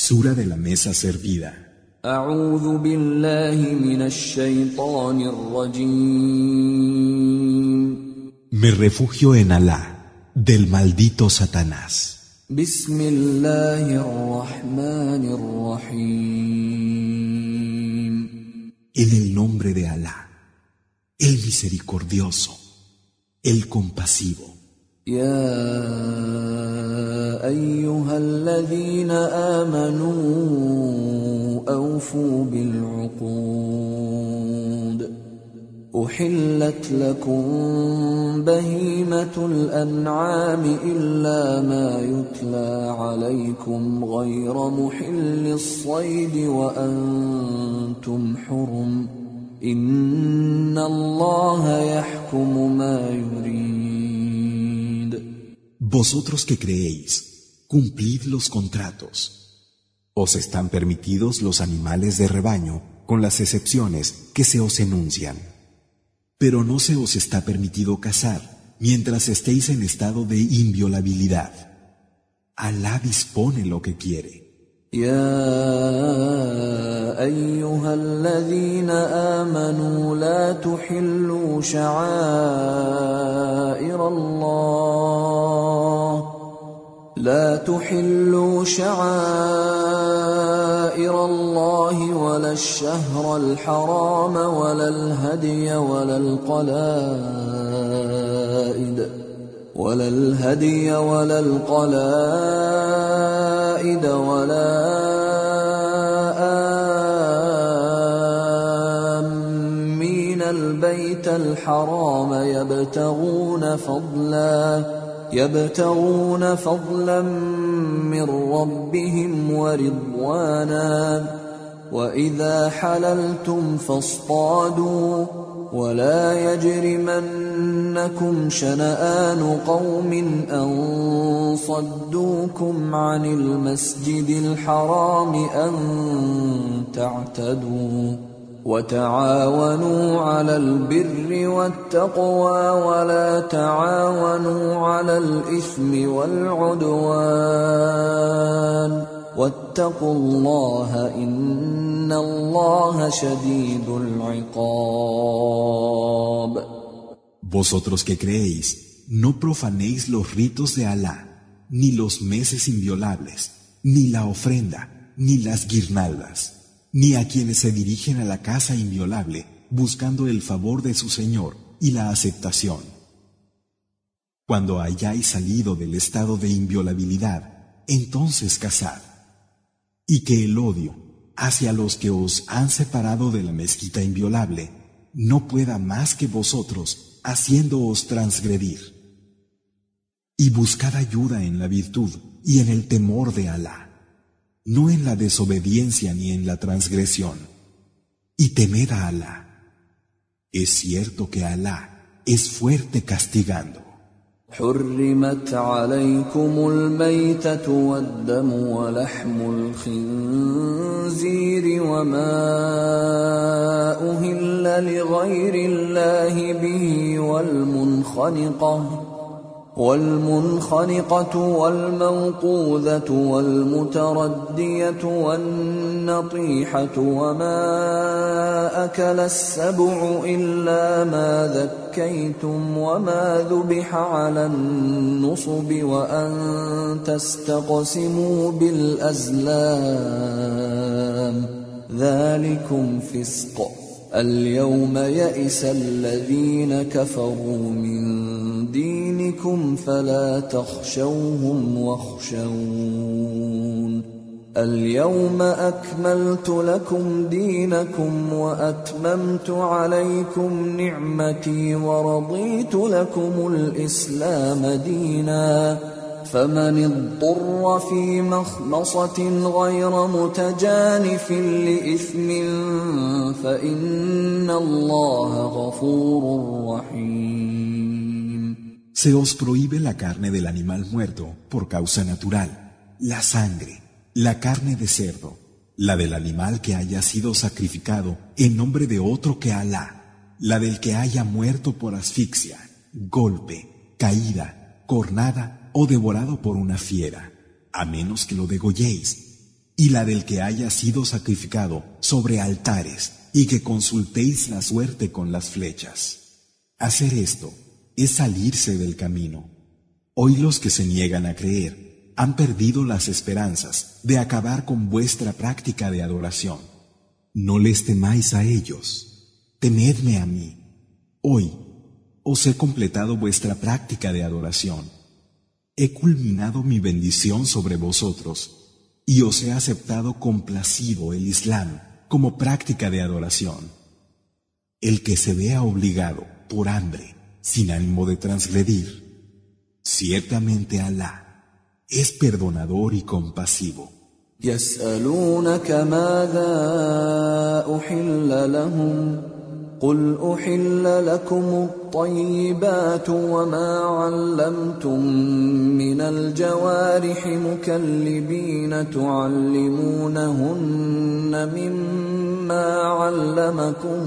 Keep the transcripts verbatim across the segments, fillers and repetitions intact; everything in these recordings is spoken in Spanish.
Sura de la mesa servida. أعوذ بالله من الشيطان الرجيم. Me refugio en Alá, del maldito Satanás. بسم الله الرحمن الرحيم. En el nombre de Alá, el misericordioso, el compasivo. يا أيها الذين آمنوا أوفوا بالعقود أحلت لكم بهيمة الأنعام إلا ما يتلى عليكم غير محل الصيد وأنتم حرم إن الله يحكم ما يريد. Vosotros que creéis, cumplid los contratos. Os están permitidos los animales de rebaño, con las excepciones que se os enuncian. Pero no se os está permitido cazar mientras estéis en estado de inviolabilidad. Alá dispone lo que quiere. يا أيها الذين آمنوا لا تحلوا شعائر الله لا تحلوا شعائر الله ولا الشهر الحرام ولا الهدي ولا القلائد ولا الهدي ولا القلائد ولا آمين البيت الحرام يبتغون فضلا يبتغون فضلا من ربهم ورضوانا وإذا حللتم فاصطادوا ولا يجرمنكم شنآن قوم أن صدوكم عن المسجد الحرام أن تعتدوا وتعاونوا على البر والتقوى ولا تعاونوا على الإثم والعدوان واتقوا الله إن الله شديد العقاب. Vosotros que creéis, no profanéis los ritos de Alá, ni los meses inviolables, ni la ofrenda, ni las guirnaldas, ni a quienes se dirigen a la casa inviolable buscando el favor de su Señor y la aceptación. Cuando hayáis salido del estado de inviolabilidad, entonces cazad, y que el odio hacia los que os han separado de la mezquita inviolable no pueda más que vosotros haciéndoos transgredir. Y buscad ayuda en la virtud y en el temor de Alá, no en la desobediencia ni en la transgresión. Y temed a Alá. Es cierto que Alá es fuerte castigando. حرمت عليكم الميتة والدم ولحم الخنزير وما أهل لغير الله به والمنخنقة والمنخنقة والموقوذة والمتردية والنطيحة وما أكل السبع إلا ما ذكيتم وما ذبح على النصب وأن تستقسموا بالأزلام ذلكم فسق اليوم يئس الذين كفروا من دينكم فلا تخشوهم واخشون اليوم أكملت لكم دينكم وأتممت عليكم نعمتي ورضيت لكم الإسلام دينا فمن اضطر في مخمصة غير متجانف لإثم فإن الله غفور رحيم. Se os prohíbe la carne del animal muerto por causa natural, la sangre, la carne de cerdo, la del animal que haya sido sacrificado en nombre de otro que Alá, la del que haya muerto por asfixia, golpe, caída, cornada o devorado por una fiera, a menos que lo degolléis. y la del que haya sido sacrificado sobre altares y que consultéis la suerte con las flechas. Hacer esto es salirse del camino. Hoy los que se niegan a creer han perdido las esperanzas de acabar con vuestra práctica de adoración. No les temáis a ellos, temedme a mí. Hoy os he completado vuestra práctica de adoración. He culminado mi bendición sobre vosotros y os he aceptado complacido el Islam como práctica de adoración. El que se vea obligado por hambre, sin ánimo de transgredir, ciertamente Alá es perdonador y compasivo. يسألونك ماذا أحل لهم قل أحل لكم الطيبات وما علمتم من الجوارح مكلبين تعلمونهن مما علمكم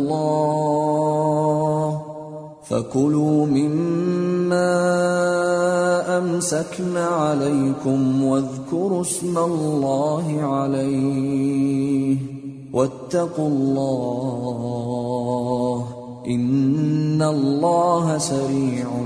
الله فكلوا مما أمسكن عليكم واذكروا اسم الله عليه واتقوا الله إن الله سريع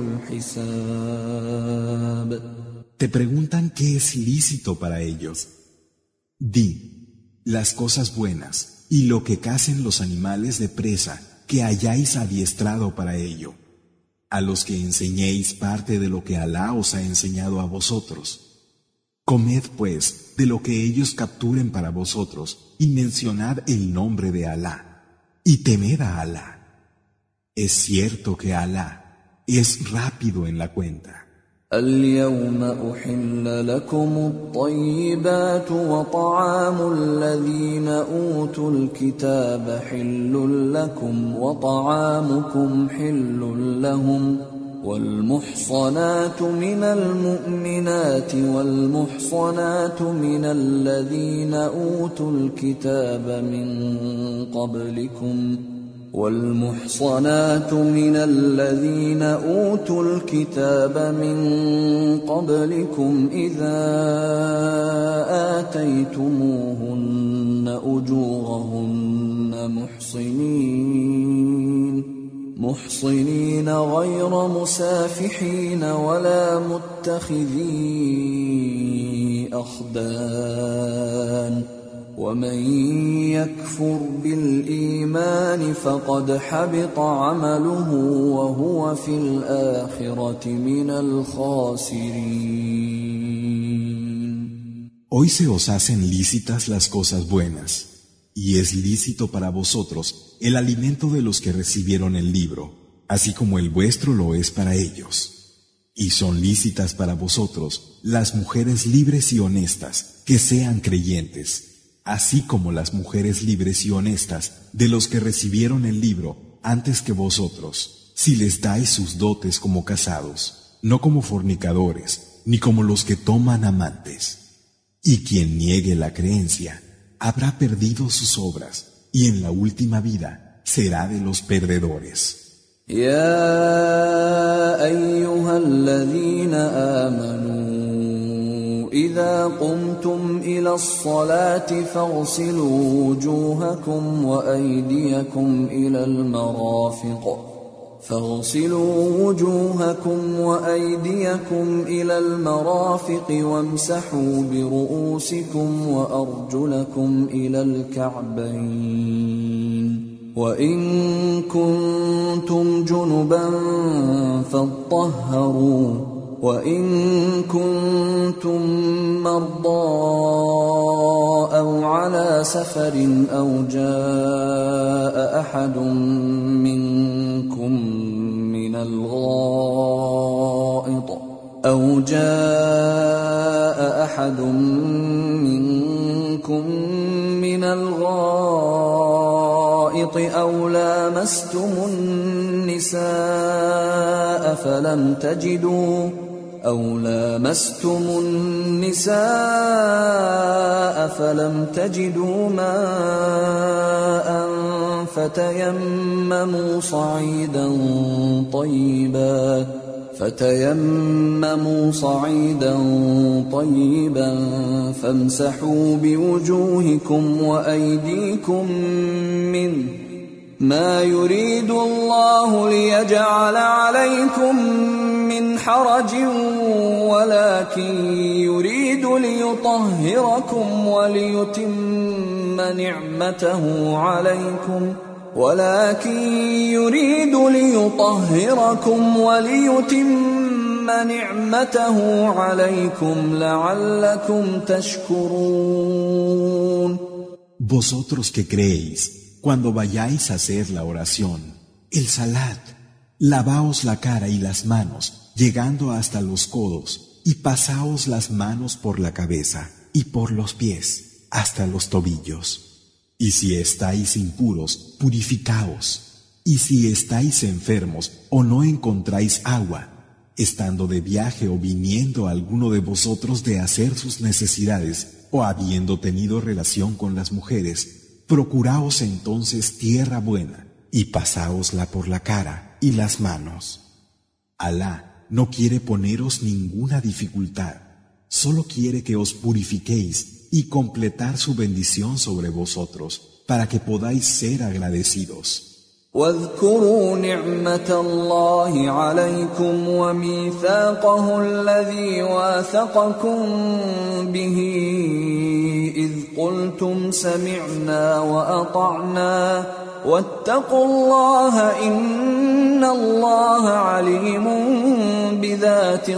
الحساب. Te preguntan qué es lícito para ellos. Di, las cosas buenas y lo que cacen los animales de presa que hayáis adiestrado para ello, a los que enseñéis parte de lo que Alá os ha enseñado a vosotros. Comed, pues, de lo que ellos capturen para vosotros y mencionad el nombre de Alá, y temed a Alá. Es cierto que Alá es rápido en la cuenta. اليوم أحل لكم الطيبات وطعام الذين أوتوا الكتاب حل لكم وطعامكم حل لهم والمحصنات من المؤمنات والمحصنات من الذين أوتوا الكتاب من قبلكم والمحصنات من الذين أوتوا الكتاب من قبلكم إذا آتيتموهن أجورهن محصنين محصنين غير مسافحين ولا متخذي أخدان ومن يكفر بالإيمان فقد حبط عمله وهو في الآخرة من الخاسرين. Hoy se os hacen lícitas las cosas buenas, y es lícito para vosotros el alimento de los que recibieron el libro, así como el vuestro lo es para ellos. Y son lícitas para vosotros las mujeres libres y honestas que sean creyentes, así como las mujeres libres y honestas de los que recibieron el libro antes que vosotros, si les dais sus dotes como casados, no como fornicadores, ni como los que toman amantes. Y quien niegue la creencia, habrá perdido sus obras, y en la última vida será de los perdedores. يا أيها الذين آمنوا إذا قمتم إلى الصلاة فاغسلوا وجوهكم وأيديكم إلى المرافق فاغسلوا وجوهكم وأيديكم إلى المرافق وامسحوا برؤوسكم وأرجلكم إلى الكعبين وإن كنتم جنبا فاطهروا وإن كنتم مرضى أو على سفر أو جاء أحد منكم من الغائط أو جاء أحد منكم من الغائط أو لامستم النساء فلم تجدوا أو لامستم النساء فلم تجدوا ماء فتيمموا صعيدا طيبا فتيمموا صعيدا طيبا فامسحوا بوجوهكم وأيديكم منه ما يريد الله ليجعل عليكم من حرج ولكن يريد ليطهركم وليتم نعمته عليكم ولكن يريد ليطهركم وليتم نعمته عليكم لعلكم تشكرون. Vosotros que creéis, cuando vayáis a hacer la oración, el salat, lavaos la cara y las manos, llegando hasta los codos, y pasaos las manos por la cabeza y por los pies, hasta los tobillos. Y si estáis impuros, purificaos. Y si estáis enfermos o no encontráis agua, estando de viaje o viniendo alguno de vosotros de hacer sus necesidades o habiendo tenido relación con las mujeres, procuraos entonces tierra buena y pasáosla por la cara y las manos. Alá no quiere poneros ninguna dificultad, solo quiere que os purifiquéis y completar su bendición sobre vosotros, para que podáis ser agradecidos. واذكروا نعمة الله عليكم وميثاقه الذي واثقكم به إذ قلتم سمعنا وأطعنا واتقوا الله إن الله عليم بذات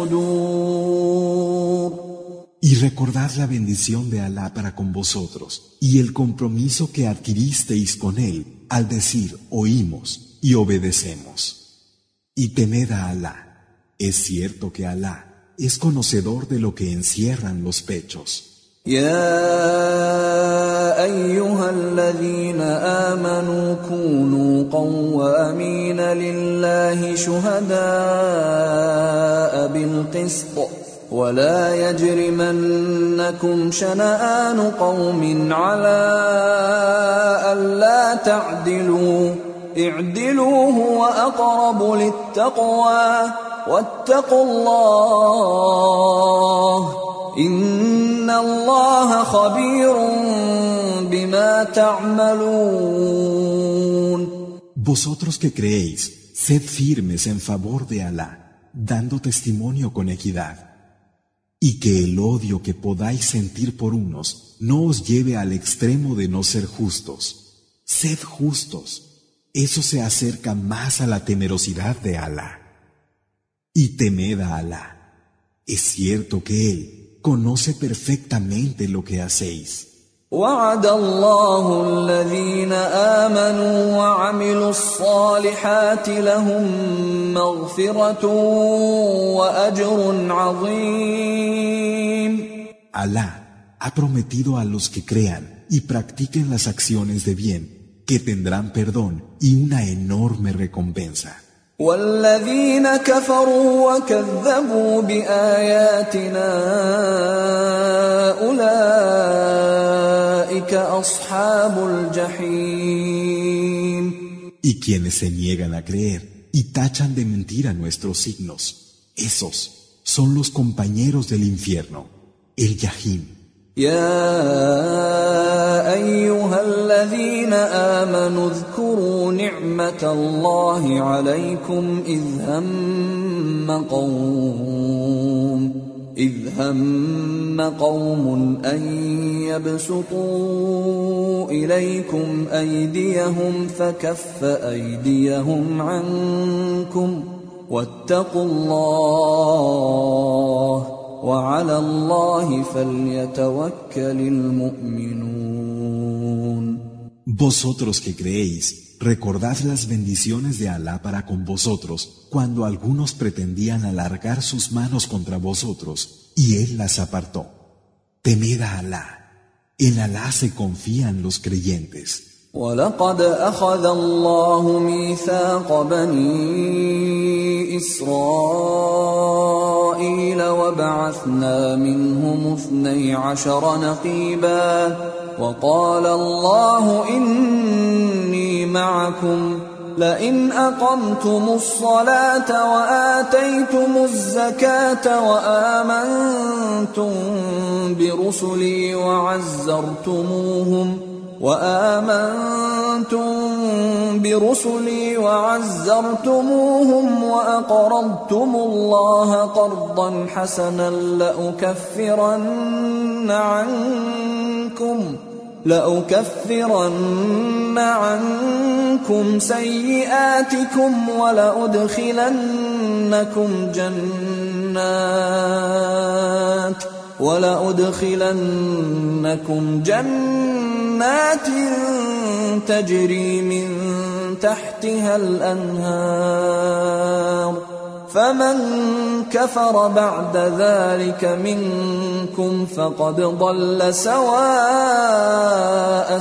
الصدور. Y recordad la bendición de Alá para con vosotros y el compromiso que adquiristeis con Él al decir oímos y obedecemos. Y temed a Alá. Es cierto que Alá es conocedor de lo que encierran los pechos. يا أيها الذين آمنوا كونوا قوامين لله شهداء بالقسط ولا يجرمنكم شنآن قوم على ألا تعدلوا اعدلوا هو أقرب للتقوى واتقوا الله إن الله خبير بما تعملون. Vosotros que creéis, sed firmes en favor de Alá, dando testimonio con equidad. Y que el odio que podáis sentir por unos no os lleve al extremo de no ser justos. Sed justos. Eso se acerca más a la temerosidad de Alá. Y temed a Alá. Es cierto que Él conoce perfectamente lo que hacéis. وعد الله الذين آمنوا وعملوا الصالحات لهم مغفرة وأجر عظيم. Alá ha prometido a los que crean y practiquen las acciones de bien que tendrán perdón y una enorme recompensa. والذين كفروا وكذبوا بآياتنا أولئك أصحاب الجحيم. Y quienes se niegan a creer y tachan de mentira nuestros signos, esos son los compañeros del infierno, el Yahim. يا أيها الذين آمنوا اذكروا نعمة الله عليكم إذ هم قوم إذ هم قوم أن يبسطوا إليكم أيديهم فكف أيديهم عنكم واتقوا الله وعلى الله فليتوكل المؤمنون. Vosotros que creéis, recordad las bendiciones de Alá para con vosotros cuando algunos pretendían alargar sus manos contra vosotros y Él las apartó. Temed a Alá. En Alá se confían los creyentes. ولقد أخذ الله ميثاق بني إسرائيل وبعثنا منهم اثني عشر نقيبا وقال الله إني معكم لئن أقمتم الصلاة وآتيتم الزكاة وآمنتم برسلي وعزرتموهم وآمنتم برسلي وعزرتموهم وأقرضتم الله قرضا حسنا لأكفرن عنكم لأكفرن عنكم سيئاتكم ولأدخلنكم جنات ولأدخلنكم جنات تجري من تحتها الأنهار فمن كفر بعد ذلك منكم فقد ضل سواء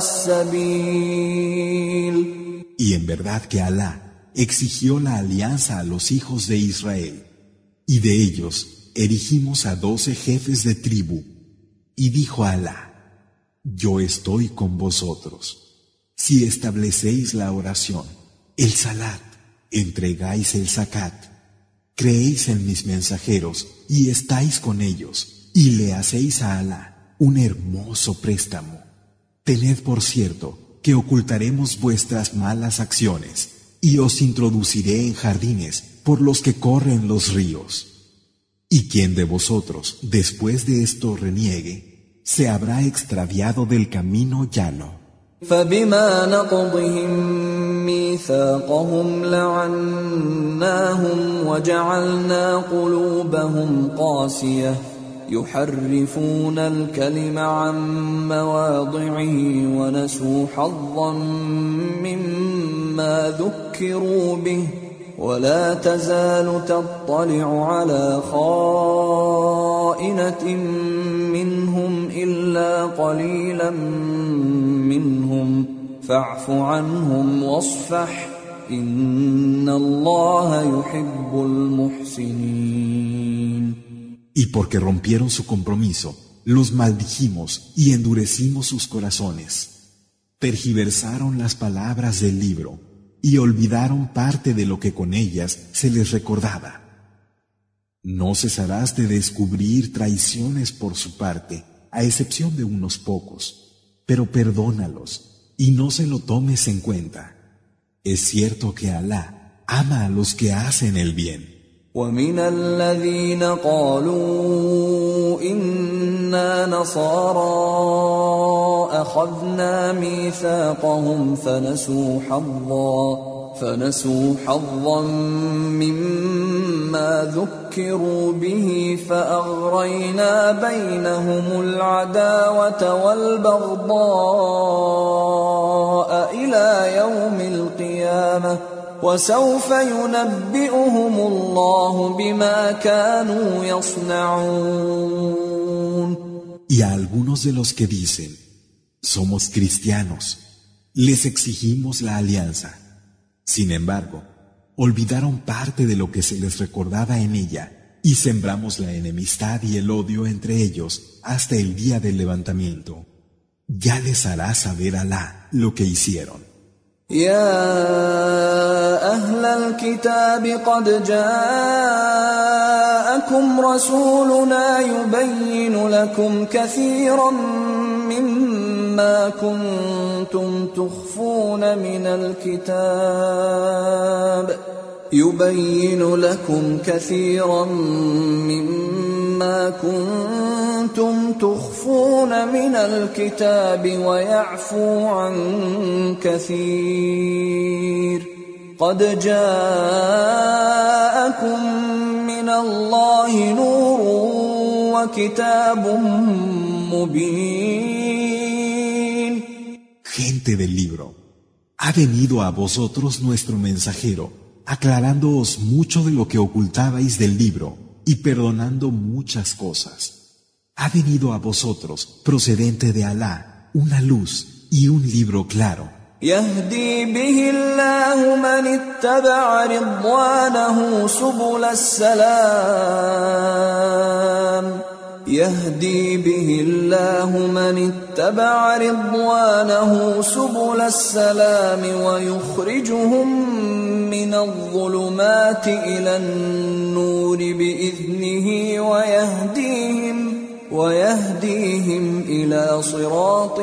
السبيل. Y en verdad que Alá exigió la alianza a los hijos de Israel, y de ellos erigimos a doce jefes de tribu, y dijo Alá: Yo estoy con vosotros. Si establecéis la oración, el salat, entregáis el zakat, creéis en mis mensajeros y estáis con ellos, y le hacéis a Alá un hermoso préstamo. Tened por cierto que ocultaremos vuestras malas acciones, y os introduciré en jardines por los que corren los ríos. Y quien de vosotros, después de esto, reniegue, se habrá extraviado del camino llano. فبما نقضهم ميثاقهم لعناهم وجعلنا قلوبهم قاسية يحرفون الكلم عن مواضعه ونسوا حظا مما ذكروا به ولا تزال تطلع على خائنة منهم إلا قليلا منهم فاعف عنهم واصفح إن الله يحب المحسنين. Y porque rompieron su compromiso, los maldijimos y endurecimos sus corazones. Tergiversaron las palabras del libro y olvidaron parte de lo que con ellas se les recordaba. No cesarás de descubrir traiciones por su parte, a excepción de unos pocos, pero perdónalos y no se lo tomes en cuenta. Es cierto que Alá ama a los que hacen el bien. ومن الذين قالوا إنا نصارى أخذنا ميثاقهم فنسوا حظا فنسوا حظا مما ذكروا به فأغرينا بينهم العداوة والبغضاء إلى يوم القيامة وسوف ينبئهم الله بما كانوا يصنعون. Y a algunos de los que dicen, somos cristianos, les exigimos la alianza. Sin embargo, olvidaron parte de lo que se les recordaba en ella y sembramos la enemistad y el odio entre ellos hasta el día del levantamiento. Ya les hará saber Alá lo que hicieron. يا أهل الكتاب قد جاءكم رسولنا يبين لكم كثيرا مما كنتم تخفون من الكتاب يبين لكم كثيرا مما كنتم تخفون من الكتاب ويعفو عن كثير قد جاءكم من الله نور وكتاب مبين. Gente del libro, ha venido a vosotros nuestro mensajero, aclarándoos mucho de lo que ocultabais del libro y perdonando muchas cosas. Ha venido a vosotros, procedente de Alá, una luz y un libro claro. يهدي به الله من اتبع رضوانه سبل السلام يهدي به الله من اتبع رضوانه سبل السلام ويخرجهم من الظلمات إلى النور بإذنه ويهديهم ويهديهم إلى صراط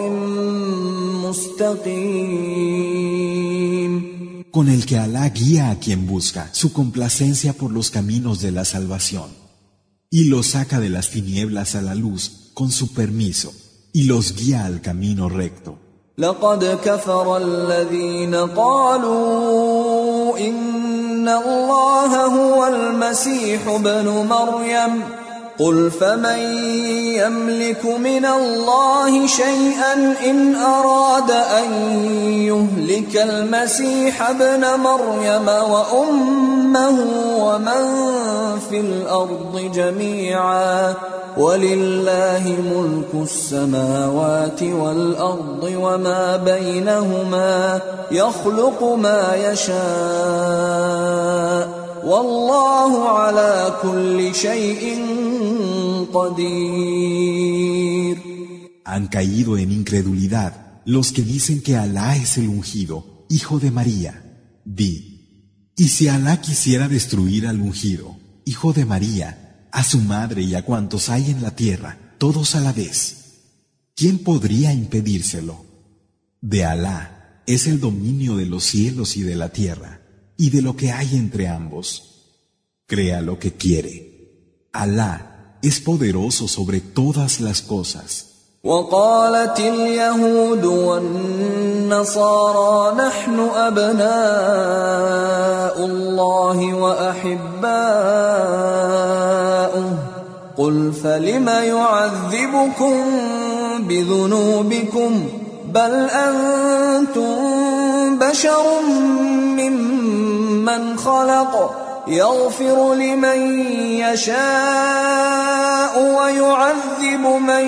مستقيم. Con el que Alá guía a quien busca su complacencia por los caminos de la salvación, y los saca de las tinieblas a la luz con su permiso, y los guía al camino recto. لقد كفر الذين قالوا إن الله هو المسيح ابن مريم قل فمن يملك من الله شيئا إن أراد أن يهلك المسيح ابن مريم وأمه ومن في الأرض جميعا ولله ملك السماوات والأرض وما بينهما يخلق ما يشاء والله على كل شيء قدير. Han caído en incredulidad los que dicen que Alá es el ungido, hijo de María. Di, y si Alá quisiera destruir al ungido, hijo de María, a su madre y a cuantos hay en la tierra, todos a la vez, ¿quién podría impedírselo? De Alá es el dominio de los cielos y de la tierra, y de lo que hay entre ambos. Crea lo que quiere. Alá es poderoso sobre todas las cosas. وقالت اليهود والنصارى نحن أبناء الله وأحباؤه قل فلم يعذبكم بذنوبكم بل أنتم بشر ممن خلق يغفر لمن يشاء ويعذب من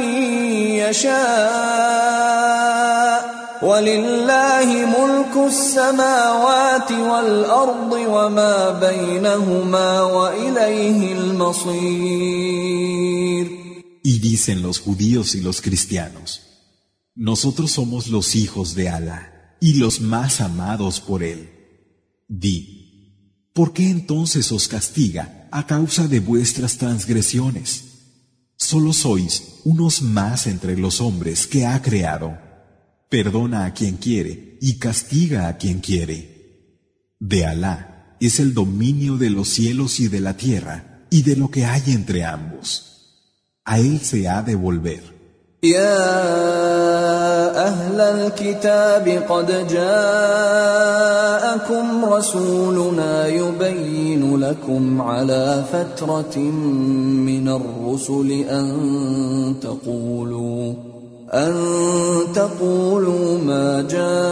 يشاء ولله ملك السماوات والأرض وما بينهما وإليه المصير. Y dicen los judíos y los cristianos, nosotros somos los hijos de Alá y los más amados por él. Di, ¿por qué entonces os castiga a causa de vuestras transgresiones? Solo sois unos más entre los hombres que ha creado. Perdona a quien quiere y castiga a quien quiere. De Alá es el dominio de los cielos y de la tierra y de lo que hay entre ambos. A él se ha de volver. يا أهل الكتاب قد جاءكم رسولنا يبين لكم على فترة من الرسل أن تقولوا أن تقولوا ما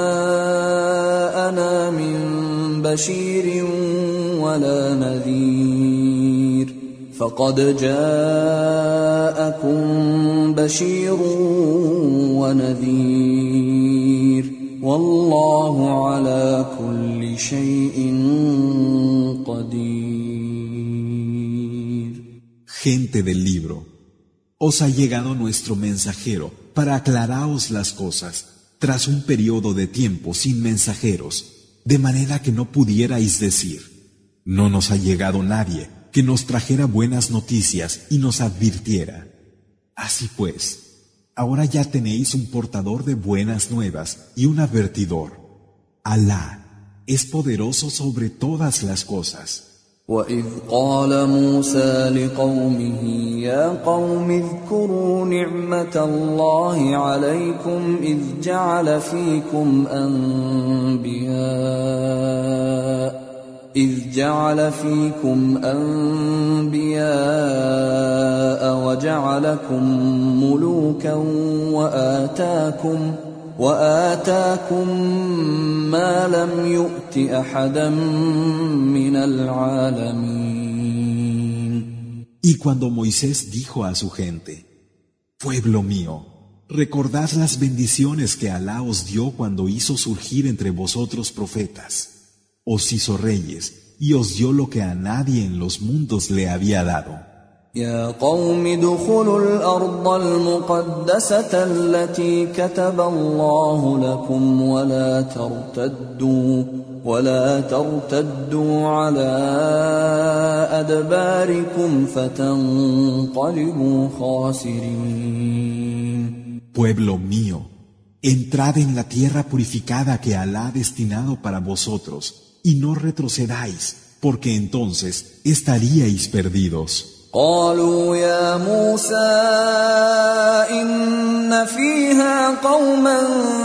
جاءنا من بشير ولا نذير فقد جاءكم بشير ونذير والله على كل شيء قدير. Gente del libro, os ha llegado nuestro mensajero para aclaraos las cosas tras un periodo de tiempo sin mensajeros, de manera que no pudierais decir, no nos ha llegado nadie que nos trajera buenas noticias y nos advirtiera. Así pues, ahora ya tenéis un portador de buenas nuevas y un advertidor. Alá es poderoso sobre todas las cosas. وَإِذْ قَالَ مُوسَى لِقَوْمِهِ يَا قَوْمِ اذْكُرُوا نِعْمَةَ اللَّهِ عَلَيْكُمْ إِذْ جَعَلَ فِيكُمْ أَنْبِيَاءَ إذ جعل فيكم أنبياء وجعلكم ملوكا وآتاكم وآتاكم ما لم يؤت أحدا من العالمين. Y cuando Moisés dijo a su gente, pueblo mío, recordad las bendiciones que Alá os dio cuando hizo surgir entre vosotros profetas. Os hizo reyes y os dio lo que a nadie en los mundos le había dado. يا قوم ادخلوا الأرض المقدسة التي كتب الله لكم ولا ترتدوا ولا ترتدوا على أدباركم فتنقلبوا خاسرين. Pueblo mío, entrad en la tierra purificada que Alá ha destinado para vosotros y no retrocedáis, porque entonces estaríais perdidos. قالوا يا موسى إن فيها قوما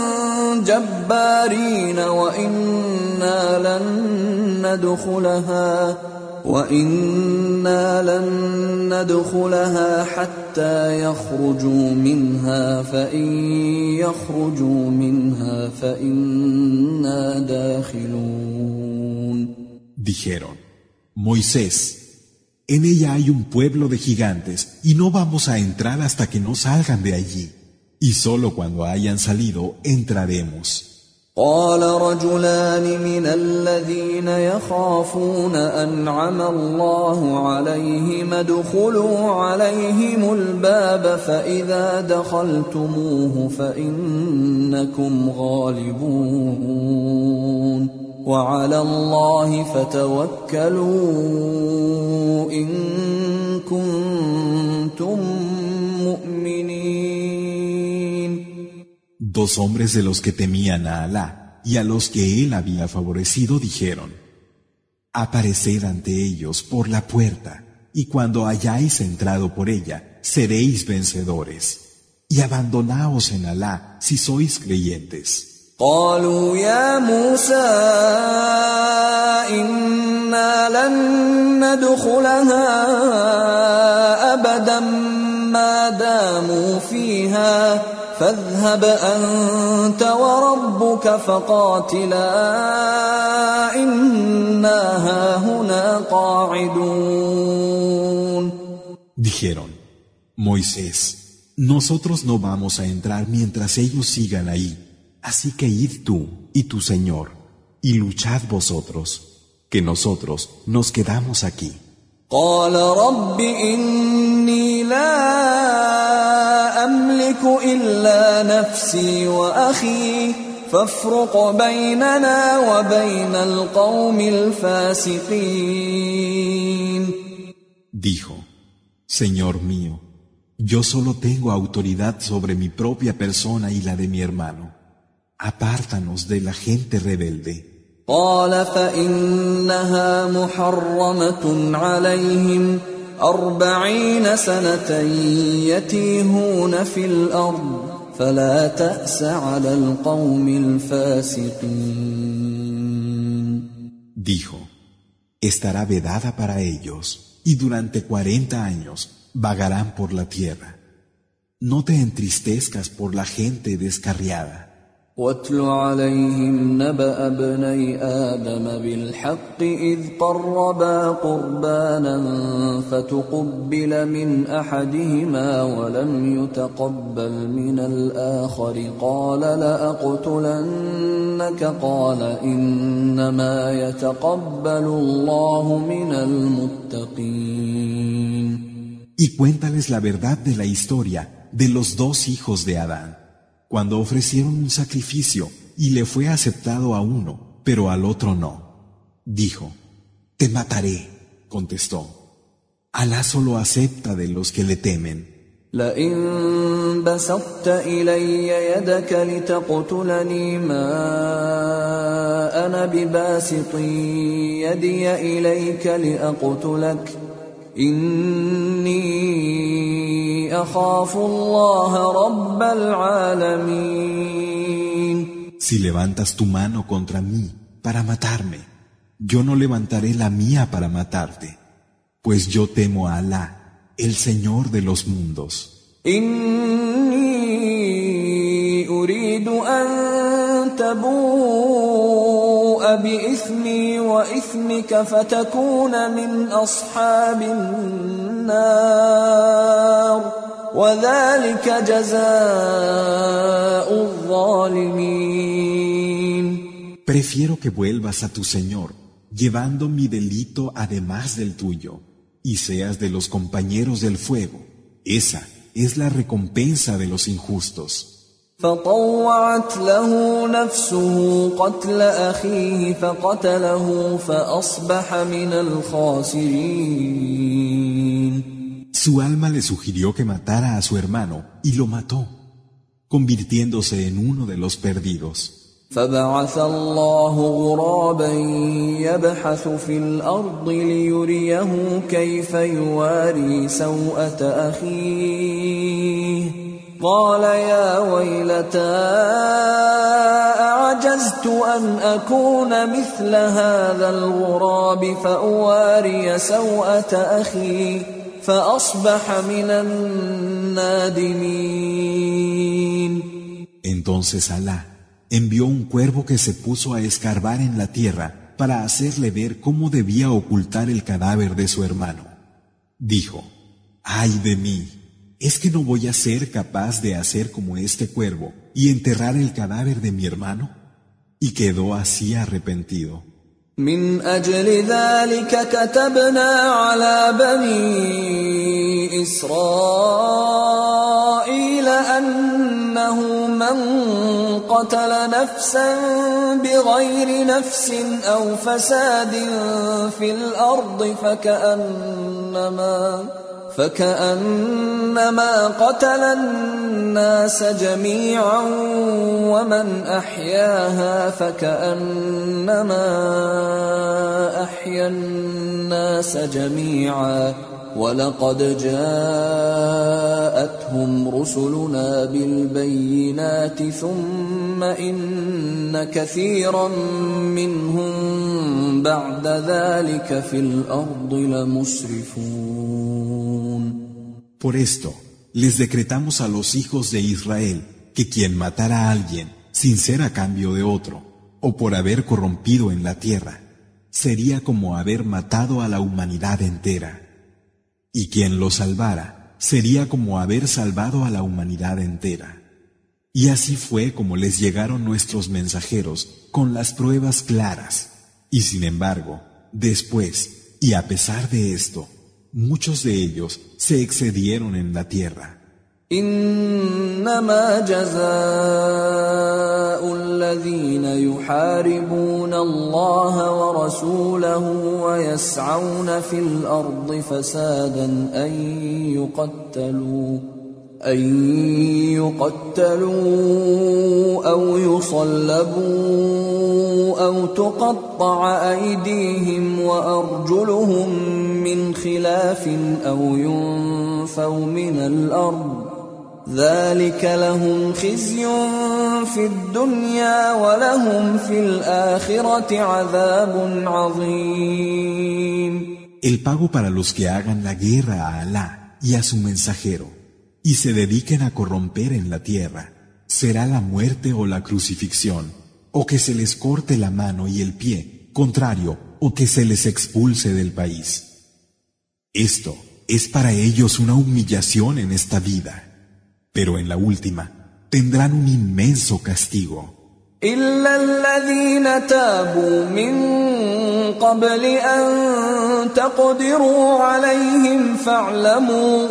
جبارين وإنا لن ندخلها وإنا لن ندخلها حتى يخرجوا منها فإن يخرجوا منها فإنا داخلون. Dijeron, Moisés, en ella hay un pueblo de gigantes y no vamos a entrar hasta que no salgan de allí, y solo cuando hayan salido entraremos. قال رجلان من الذين يخافون أنعم الله عليهم ادخلوا عليهم الباب فإذا دخلتموه فإنكم غالبون وعلى الله فتوكلوا إن كنتم مؤمنين. Dos hombres de los que temían a Alá y a los que él había favorecido dijeron: Apareced ante ellos por la puerta, y cuando hayáis entrado por ella, seréis vencedores. Y abandonaos en Alá si sois creyentes. قالوا يا موسى إنا لن ندخلها أبدا ما داموا فيها فاذهب أنت وربك فقاتلا إنا هاهنا قاعدون. Dijeron, Moisés, nosotros no vamos a entrar mientras ellos sigan ahí. Así que id tú y tu Señor, y luchad vosotros, que nosotros nos quedamos aquí. قال رب إني لا أملك إلا نفسي وأخي فافرق بيننا وبين القوم الفاسقين. Dijo, Señor mío, yo solo tengo autoridad sobre mi propia persona y la de mi hermano. Apártanos de la gente rebelde. قال فإنها محرمة عليهم أربعين سنة يتيهون في الأرض فلا تأس على القوم الفاسقين. Dijo, estará vedada para ellos y durante cuarenta años vagarán por la tierra. No te entristezcas por la gente descarriada. واتل عليهم نبأ ابني آدم بالحق إذ قربا قربانا فتقبل من أحدهما ولم يتقبل من الآخر قال لأقتلنك قال إنما يتقبل الله من المتقين. Y cuéntales la verdad de la historia de los dos hijos de Adán. Cuando ofrecieron un sacrificio y le fue aceptado a uno, pero al otro no. Dijo, te mataré, contestó. Alá solo acepta de los que le temen. لئن بسطت إلي يدك لتقتلني ما أنا بباسط يدي إليك لأقتلك إني أخاف الله رب العالمين. Si levantas tu mano contra mí para matarme, yo no levantaré la mía para matarte, pues yo temo a Alá, el Señor de los mundos. إني أريد أن تبوء بإثمي وإثمك فتكون من أصحاب النار وذلك جزاء الظالمين. Prefiero que vuelvas a tu Señor, llevando mi delito además del tuyo, y seas de los compañeros del fuego. Esa es la recompensa de los injustos. فطوعت له نفسه قتل أخيه فقتله فأصبح من الخاسرين. Su alma le sugirió que matara a su hermano y lo mató, convirtiéndose en uno de los perdidos. فبعث الله غرابا يبحث في الأرض ليريه كيف يواري سوءة أخيه قال يا ويلتى أعجزت أن أكون مثل هذا الغراب فأواري سوءة أخي فأصبح من النادمين. Entonces Alá envió un cuervo que se puso a escarbar en la tierra para hacerle ver cómo debía ocultar el cadáver de su hermano. Dijo: ¡ay de mí! ¿Es que no voy a ser capaz de hacer como este cuervo y enterrar el cadáver de mi hermano? Y quedó así arrepentido. من أجل ذلك كتبنا على بني إسرائيل أنه من قتل نفسا بغير نفس أو فساد في الأرض فكأنما فكأنما قتل الناس جميعا ومن أحياها فكأنما أحيا الناس جميعا ولقد جاءتهم رسلنا بالبينات ثم إن كثيرا منهم بعد ذلك في الأرض لمسرفون. Por esto, les decretamos a los hijos de Israel que quien matara a alguien sin ser a cambio de otro, o por haber corrompido en la tierra, sería como haber matado a la humanidad entera. Y quien lo salvara sería como haber salvado a la humanidad entera. Y así fue como les llegaron nuestros mensajeros con las pruebas claras. Y sin embargo, después, y a pesar de esto, muchos de ellos se excedieron en la tierra. إنما جزاء الذين يحاربون الله ورسوله ويسعون في الأرض فسادا أن يقتلوا أن يقتلوا أو يصلبوا أو تقطع أيديهم وأرجلهم من خلاف أو ينفوا من الأرض ذلك لهم خزي في الدنيا ولهم في الآخرة عذاب عظيم. El pago para los que hagan la guerra a Alá y a su mensajero y se dediquen a corromper en la tierra será la muerte o la crucifixión, o que se les corte la mano y el pie, contrario, o que se les expulse del país. Esto es para ellos una humillación en esta vida, pero en la última tendrán un inmenso castigo. إلا الذين تابوا من قبل أن تقدروا عليهم فاعلموا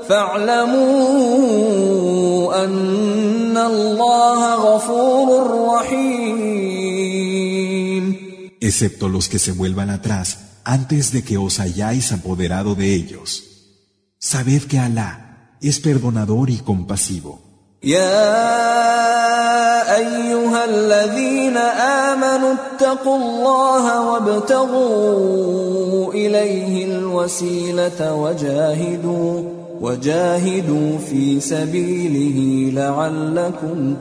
فاعلموا أن الله غفور رحيم. Excepto los que se vuelvan atrás antes de que os hayáis apoderado de ellos. Sabed que Alá es perdonador y compasivo. يا أيها الذين آمنوا اتقوا الله وابتغوا إليه الوسيلة وجاهدوا وجاهدوا في سبيله لعلكم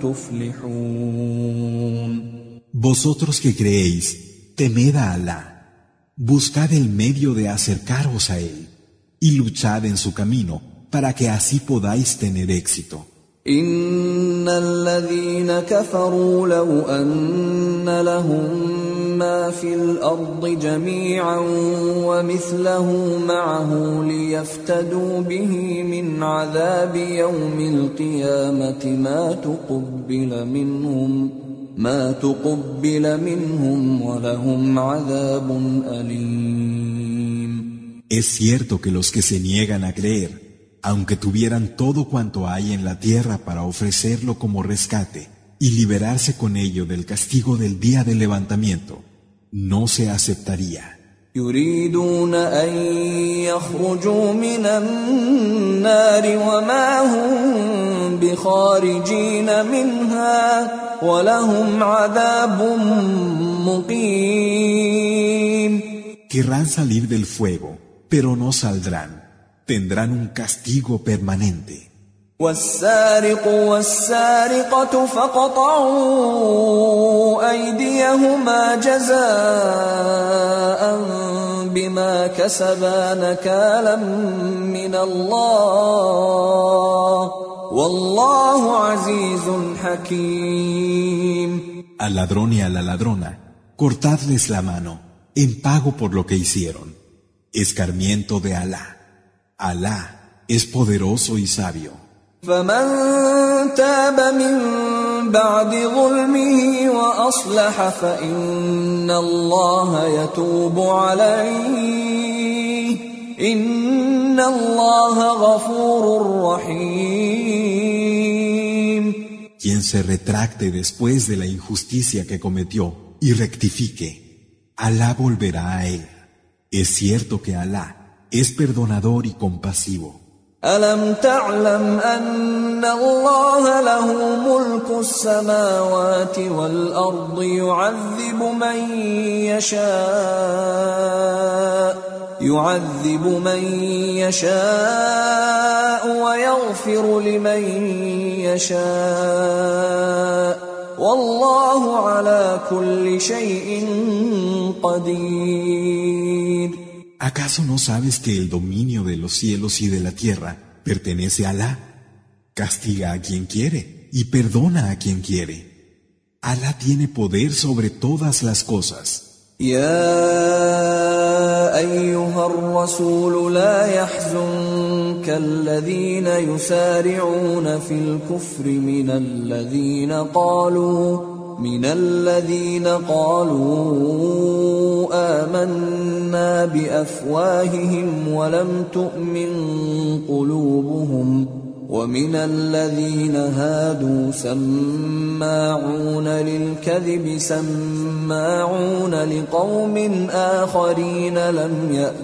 تفلحون. Vosotros que creéis, temed a Alá, buscad el medio de acercaros a Él y luchad en su camino para que así podáis tener éxito. إن الذين كفروا لو أن لهم ما في الأرض جميعا ومثله معه ليفتدوا به من عذاب يوم القيامة ما تقبل منهم ما تقبل منهم ولهم عذاب أليم. Es cierto que los que se niegan a creer, aunque tuvieran todo cuanto hay en la tierra para ofrecerlo como rescate y liberarse con ello del castigo del día del levantamiento, no se aceptaría. يريدون أن يخرجوا من النار وما هم بخارجين منها ولهم عذاب مقيم. Querrán salir del fuego, pero no saldrán. Tendrán un castigo permanente. والسارق والسارقة فاقطعوا أيديهما جزاء بما كسبا نكالا من الله والله عزيز حكيم. Al ladrón y a la ladrona, cortadles la mano, en pago por lo que hicieron. Escarmiento de Alá. Alá es poderoso y sabio. فمن تاب من بعد ظلمه وأصلح فإن الله يتوب عليه إن الله غفور رحيم. Quien se retracte después de la injusticia que cometió y rectifique, Alá volverá a él. Es cierto que Alá es perdonador y compasivo. ألم تعلم أن الله له ملك السماوات والأرض يعذب من يشاء يعذب من يشاء ويغفر لمن يشاء والله على كل شيء قدير. ¿Acaso no sabes que el dominio de los cielos y de la tierra pertenece a Alá? Castiga a quien quiere y perdona a quien quiere. Alá tiene poder sobre todas las cosas. يا أيها الرسول لا يحزنك الذين يسارعون في الكفر من الذين قالوا من الذين قالوا آمنا بأفواههم ولم تؤمن قلوبهم ومن الذين هادوا سماعون للكذب سماعون لقوم آخرين لم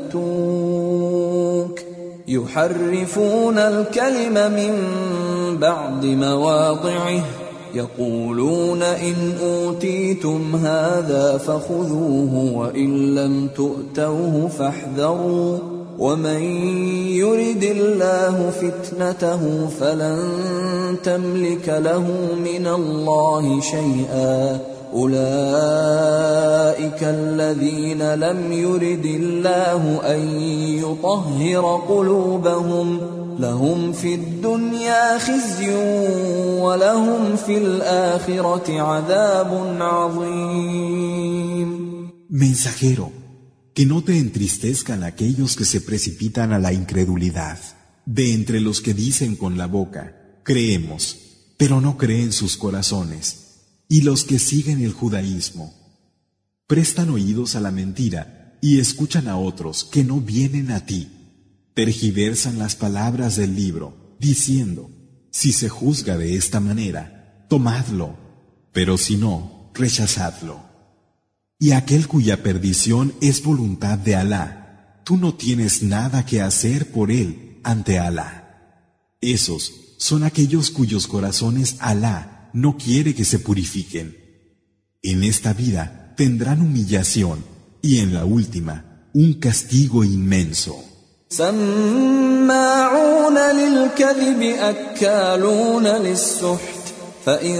يأتوك يحرفون الكلم من بعد مواضعه يقولون إن أوتيتم هذا فخذوه وإن لم تؤتوه فاحذروا ومن يرد الله فتنته فلن تملك له من الله شيئا أولئك الذين لم يرد الله أن يطهر قلوبهم لهم في الدنيا خزي ولهم في الآخرة عذاب عظيم. Mensajero, que no te entristezcan aquellos que se precipitan a la incredulidad, de entre los que dicen con la boca, creemos, pero no creen sus corazones, y los que siguen el judaísmo. Prestan oídos a la mentira y escuchan a otros que no vienen a ti. Tergiversan las palabras del libro, diciendo, si se juzga de esta manera, tomadlo, pero si no, rechazadlo. Y aquel cuya perdición es voluntad de Alá, tú no tienes nada que hacer por él ante Alá. Esos son aquellos cuyos corazones Alá no quiere que se purifiquen. En esta vida tendrán humillación y en la última un castigo inmenso. سماعون للكذب أكالون للسحت فإن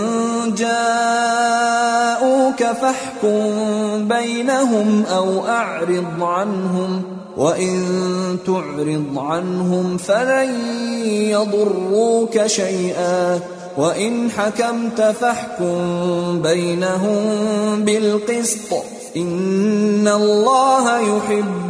جاءوك فاحكم بينهم أو أعرض عنهم وإن تعرض عنهم فلن يضروك شيئا وإن حكمت فاحكم بينهم بالقسط إن الله يحب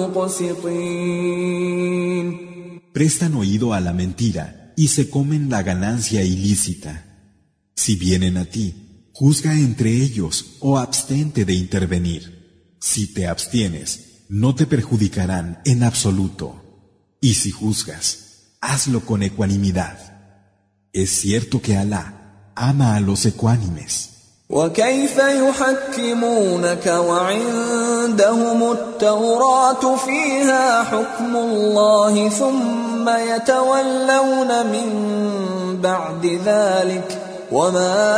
المقسطين. Prestan oído a la mentira y se comen la ganancia ilícita. Si vienen a ti, juzga entre ellos o abstente de intervenir. Si te abstienes, no te perjudicarán en absoluto. Y si juzgas, hazlo con ecuanimidad. Es cierto que Alá ama a los ecuánimes. وكيف يحكمونك وعندهم التوراة فيها حكم الله ثم يتولون من بعد ذلك وما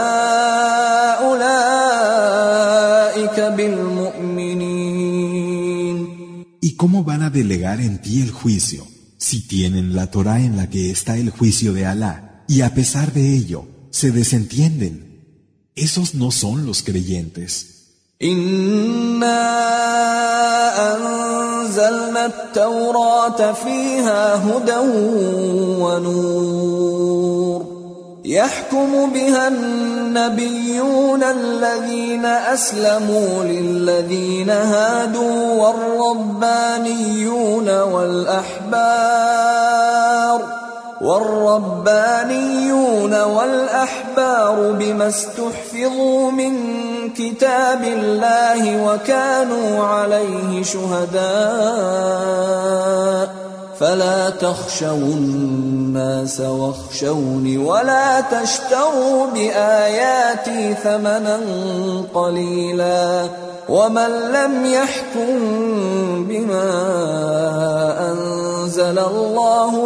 أولئك بالمؤمنين. ¿Y cómo van a delegar en ti el juicio si tienen la Torá en la que está el juicio de Alá y a pesar de ello se desentienden? Esos no son los creyentes. إنا أنزلنا التوراة فيها هدى ونور يحكم بها النبيون الذين أسلموا للذين هادوا والربانيون والأحبار والربانيون والأحبار بما استحفظوا من كتاب الله وكانوا عليه شهداء فلا تخشوا الناس واخشوني ولا تشتروا بآياتي ثمنا قليلا ومن لم يحكم بما أنزل الله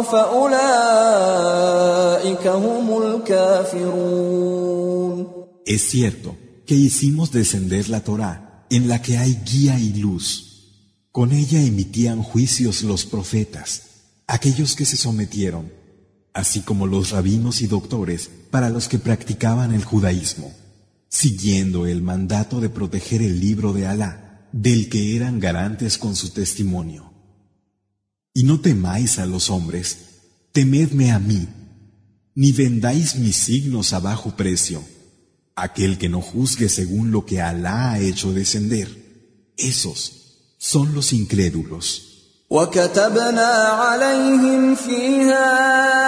فأولئك هم الكافرون. Es cierto que hicimos descender la Torá en la que hay guía y luz. Con ella emitían juicios los profetas, aquellos que se sometieron, así como los rabinos y doctores para los que practicaban el judaísmo, siguiendo el mandato de proteger el libro de Alá, del que eran garantes con su testimonio. Y no temáis a los hombres, temedme a mí, ni vendáis mis signos a bajo precio. Aquel que no juzgue según lo que Alá ha hecho descender, esos son los incrédulos. وكتبنا عليهم فيها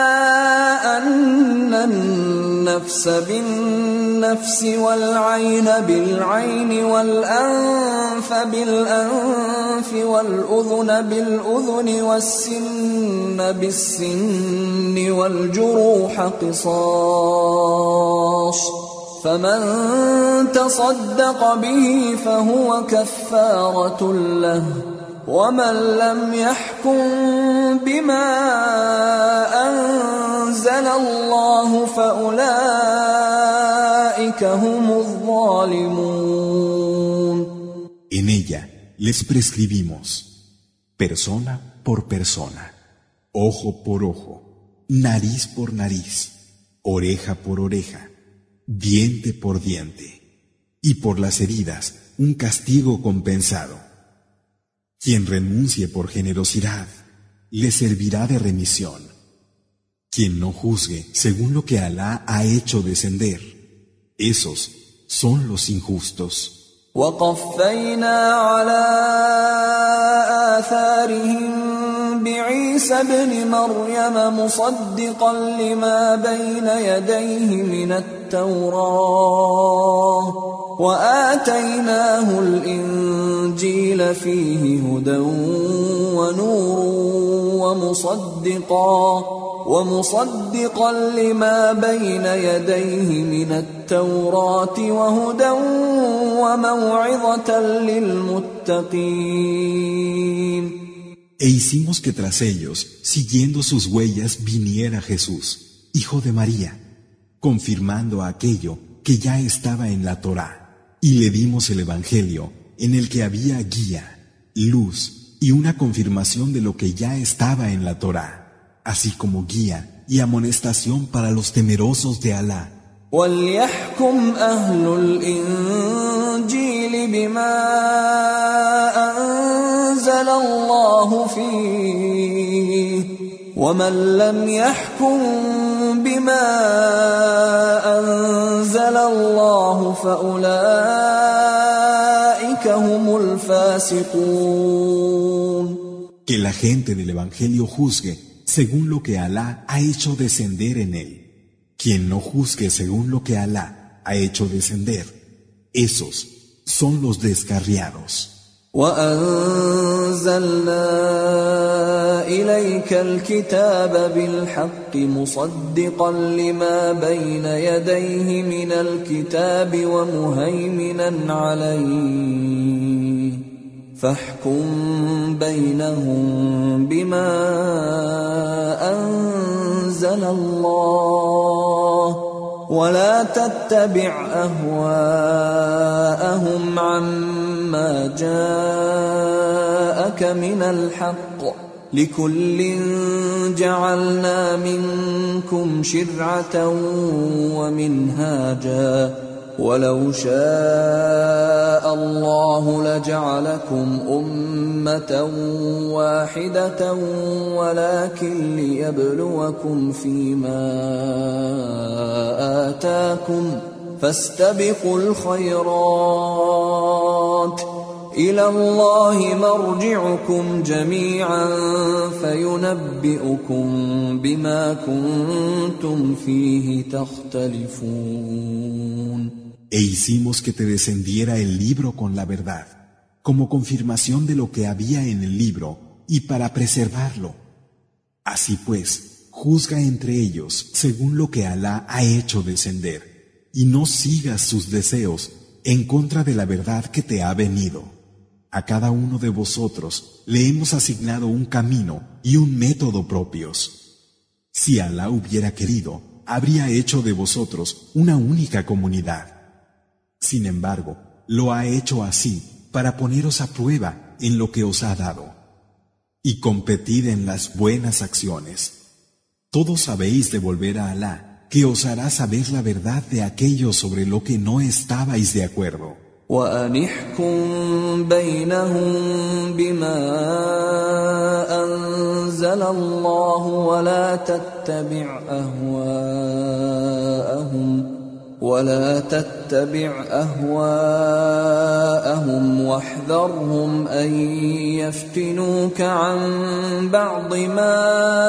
أن النفس بالنفس والعين بالعين والأنف بالأنف والأذن بالأذن والسن بالسن والجروح قصاص فمن تصدق به فهو كفارة له ومن لم يحكم بما أنزل الله فأولئك هم الظالمون. En ella les prescribimos persona por persona, ojo por ojo, nariz por nariz, oreja por oreja, diente por diente, y por las heridas un castigo compensado. Quien renuncie por generosidad, le servirá de remisión. Quien no juzgue según lo que Alá ha hecho descender, esos son los injustos. وقفينا على آثارهم بعيسى ابن مريم مصدقا لما بين يديه من التوراة وآتيناه الإنجيل فيه هدى ونور ومصدقا ومصدقا لما بين يديه من التوراة وهدى وموعظة للمتقين. E hicimos que tras ellos, siguiendo sus huellas, viniera Jesús, hijo de María, confirmando aquello que ya estaba en la Torá, y le dimos el Evangelio, en el que había guía, luz y una confirmación de lo que ya estaba en la Torá, así como guía y amonestación para los temerosos de Alá. وَلْيَحْكُمْ أَهْلُ الْإِنْجِيلِ بِمَا أَنزَلَ اللَّهُ فِيهِ وَمَنْ لَمْ يَحْكُمْ بِمَا أَنزَلَ اللَّهُ فَأُولَئِكَ هُمُ الْفَاسِقُونَ. Que la gente del Evangelio juzgue según lo que Alá ha hecho descender en él. Quien no juzgue según lo que Alá ha hecho descender, esos son los descarriados. وأنزلنا إليك الكتاب بالحق مصدقا لما بين يديه من الكتاب ومهيمنا عليه فاحكم بينهم بما أنزل الله ولا تتبع أهواءهم عما جاءك من الحق لكل جعلنا منكم شرعة ومنهاجا ولو شاء الله لجعلكم أمة واحدة ولكن ليبلوكم فيما آتاكم فاستبقوا الخيرات إلى الله مرجعكم جميعا فينبئكم بما كنتم فيه تختلفون. E hicimos que te descendiera el libro con la verdad, como confirmación de lo que había en el libro y para preservarlo. Así pues, juzga entre ellos según lo que Alá ha hecho descender, y no sigas sus deseos en contra de la verdad que te ha venido. A cada uno de vosotros le hemos asignado un camino y un método propios. Si Alá hubiera querido, habría hecho de vosotros una única comunidad. Sin embargo, lo ha hecho así para poneros a prueba en lo que os ha dado. Y competid en las buenas acciones. Todos sabéis de volver a Alá, que os hará saber la verdad de aquello sobre lo que no estabais de acuerdo. وَأَنِحْكُمْ بَيْنَهُم بِمَا أَنزَلَ اللَّهُ وَلَا تَتَّبِعْ أَهْوَاءَهُمْ ولا تتبع أهواءهم واحذرهم أن يفتنوك عن بعض ما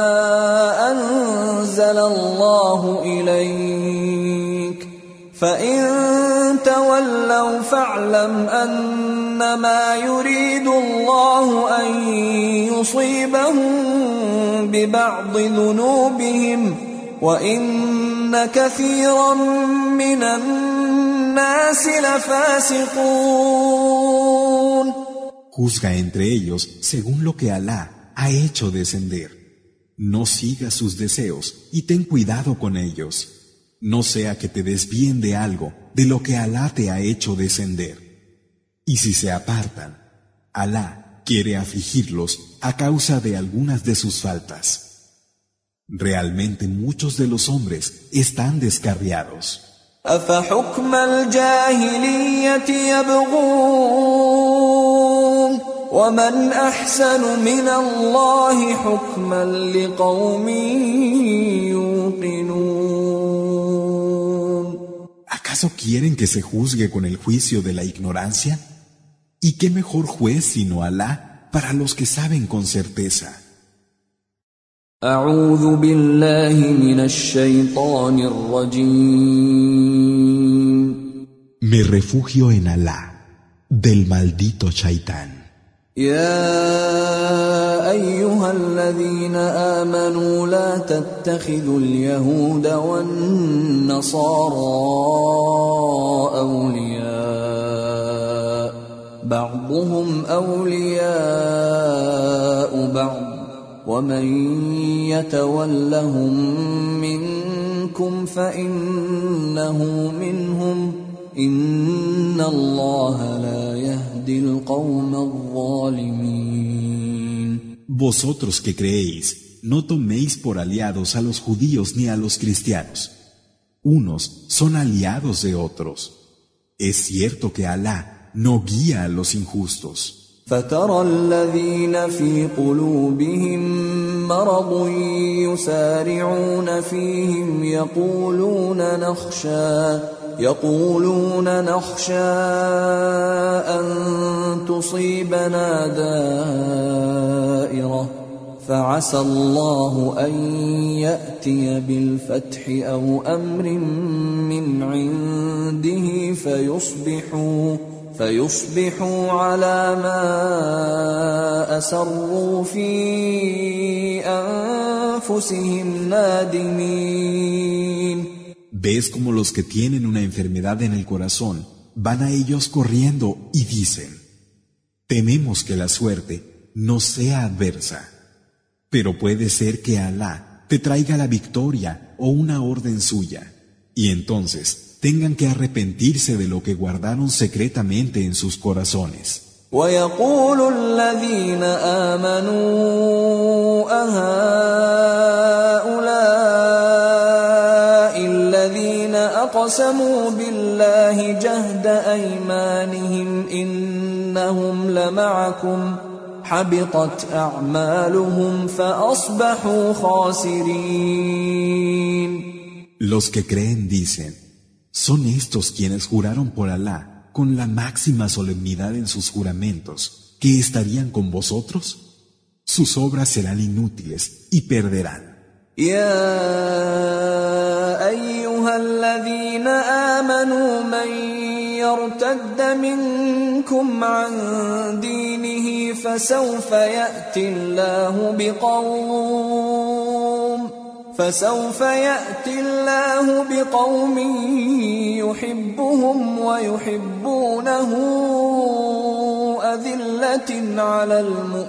أنزل الله إليك فإن تولوا فاعلم أنما يريد الله أن يصيبهم ببعض ذنوبهم وَإِنَّ كَثِيرًا مِّنَ النَّاسِ لَفَاسِقُونَ. Juzga entre ellos según lo que Alá ha hecho descender. No sigas sus deseos y ten cuidado con ellos. No sea que te desvíen de algo de lo que Alá te ha hecho descender. Y si se apartan, Alá quiere afligirlos a causa de algunas de sus faltas. Realmente muchos de los hombres están descarriados. أَفَحُكْمَ الْجَاهِلِيَّةِ يَبْغُونَ وَمَنْ أَحْسَنُ مِنَ اللَّهِ حُكْمًا لِقَوْمٍ يُوقِنُونَ. ¿Acaso quieren que se juzgue con el juicio de la ignorancia? ¿Y qué mejor juez sino Alá para los que saben con certeza? أعوذ بالله من الشيطان الرجيم. Me refugio en Alá del maldito Shaitán. يا أيها الذين آمنوا لا تتخذوا اليهود والنصارى أولياء بعضهم أولياء بعض ومن يتولهم منكم فإنه منهم إن الله لا يهدي القوم الظالمين. Vosotros que creéis, no toméis por aliados a los judíos ni a los cristianos. Unos son aliados de otros. Es cierto que Alá no guía a los injustos. فَتَرَى الَّذِينَ فِي قُلُوبِهِم مَّرَضٌ يُسَارِعُونَ فِيهِمْ يَقُولُونَ نَخْشَىٰ يَقُولُونَ نَخْشَىٰ أَن تُصِيبَنَا دَائِرَةٌ فَعَسَى اللَّهُ أَن يَأْتِيَ بِالْفَتْحِ أَوْ أَمْرٍ مِّنْ عِندِهِ فَيُصْبِحُوا فيصبحوا على ما أسروا في أنفسهم نادمين. ¿Ves como los que tienen una enfermedad en el corazón van a ellos corriendo y dicen: tememos que la suerte nos sea adversa? Pero puede ser que Alá te traiga la victoria o una orden suya, y entonces tengan que arrepentirse de lo que guardaron secretamente en sus corazones. وَيَقُولُ الَّذِينَ آمَنُوا أَهَؤُلَاءِ الَّذِينَ أَقْسَمُوا بِاللَّهِ جَهْدَ أَيْمَانِهِمْ إِنَّهُمْ لَمَعَكُمْ حَبِطَتْ أَعْمَالُهُمْ فَأَصْبَحُوا خَاسِرِينَ. Los que creen dicen: son estos quienes juraron por Alá con la máxima solemnidad en sus juramentos, que estarían con vosotros. Sus obras serán inútiles y perderán. يا أيها الذين آمنوا من يرتد منكم عن دينه فسوف يأتي الله بقوم فسوف يأتي الله بقوم يحبهم ويحبونه أذلة على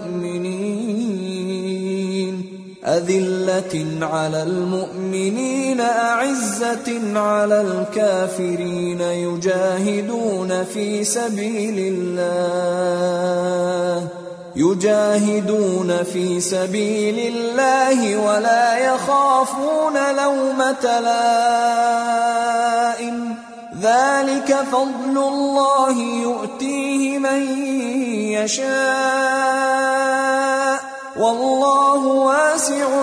المؤمنين أذلة على المؤمنين أعزة على الكافرين يجاهدون في سبيل الله يجاهدون في سبيل الله ولا يخافون لومة لائم ذلك فضل الله يؤتيه من يشاء والله واسع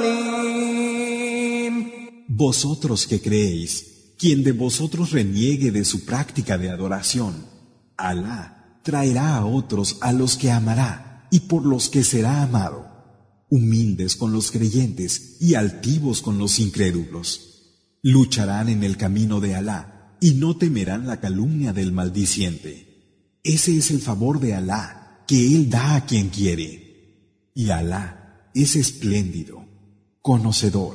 عليم. Vosotros que creéis, quien de vosotros reniegue de su práctica de adoración, Alá traerá a otros a los que amará y por los que será amado, humildes con los creyentes y altivos con los incrédulos. Lucharán en el camino de Alá y no temerán la calumnia del maldiciente. Ese es el favor de Alá que Él da a quien quiere. Y Alá es espléndido, conocedor.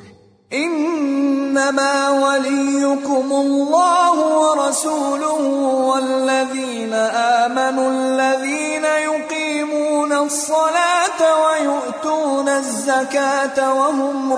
إنما وليكم الله ورسوله والذين آمنوا الذين يقيمون الصلاة ويؤتون الزكاة وهم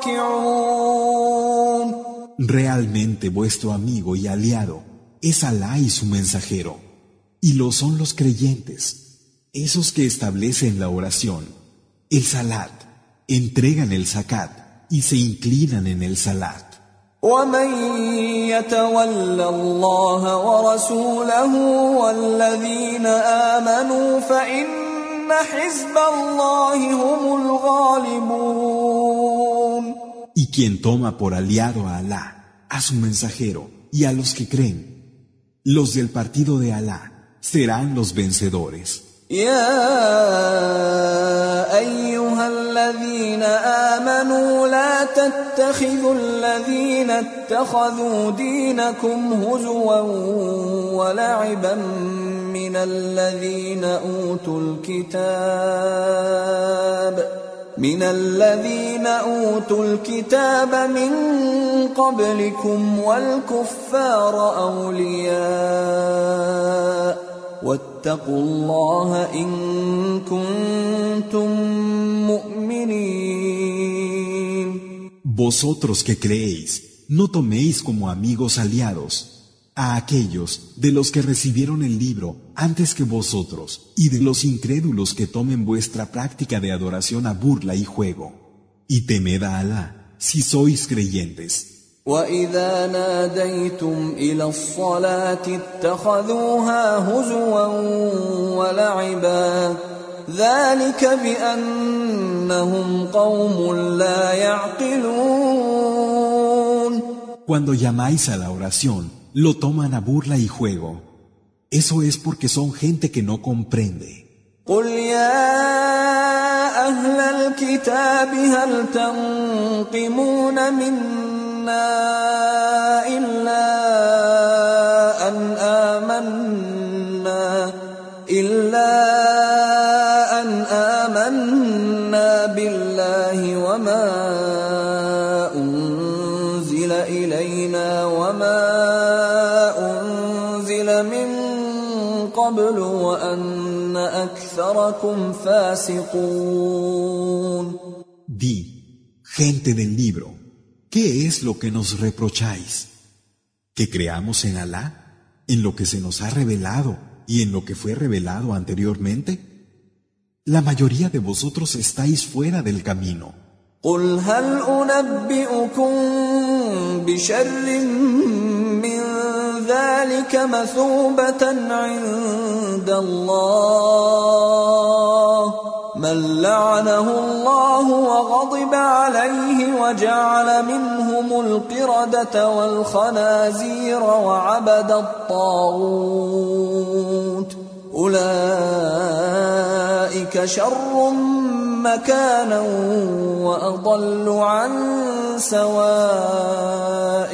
راكعون. Realmente vuestro amigo y aliado es Alá y su mensajero, y lo son los creyentes, esos que establecen la oración, el salat, entregan el zakat y se inclinan en el salat. ومن يتول الله ورسوله والذين آمنوا فإن حزب الله هم الغالبون. Y quien toma por aliado a Alá, a su mensajero y a los que creen, los del partido de Alá serán los vencedores. يا أيها الذين آمنوا لا تتخذوا الذين اتخذوا دينكم هزوا ولعبا من الذين أوتوا الكتاب من الذين أوتوا الكتاب من قبلكم والكفار أولياء واتقوا الله إن كنتم مؤمنين. Vosotros que creéis, no toméis como amigos aliados a aquellos de los que recibieron el libro antes que vosotros y de los incrédulos que tomen vuestra práctica de adoración a burla y juego. Y temed a Alá si sois creyentes. وَإِذَا نَادَيْتُمْ إِلَى الصَّلَاةِ اتَّخَذُوهَا هُزُوًا وَلَعِبًا ذَلِكَ بِأَنَّهُمْ قَوْمٌ لَا يَعْقِلُونَ. Cuando llamáis a la oración, lo toman a burla y juego. Eso es porque son gente que no comprende. قُلْ يَا أَهْلَ الْكِتَابِ هَلْ تَنقِمُونَ مِنَّا إِلَّا أَنْ آمَنَّا من قبل وأن أكثركم فاسقون. Di, gente del libro, ¿qué es lo que nos reprocháis? ¿Que creamos en Alá, en lo que se nos ha revelado y en lo que fue revelado anteriormente? La mayoría de vosotros estáis fuera del camino. قل هل أنبئكم بشر من ذلك مثوبة عند الله من لعنه الله وغضب عليه وجعل منهم القردة والخنازير وعبد الطاغوت أولئك شر مكانا وأضل عن سواء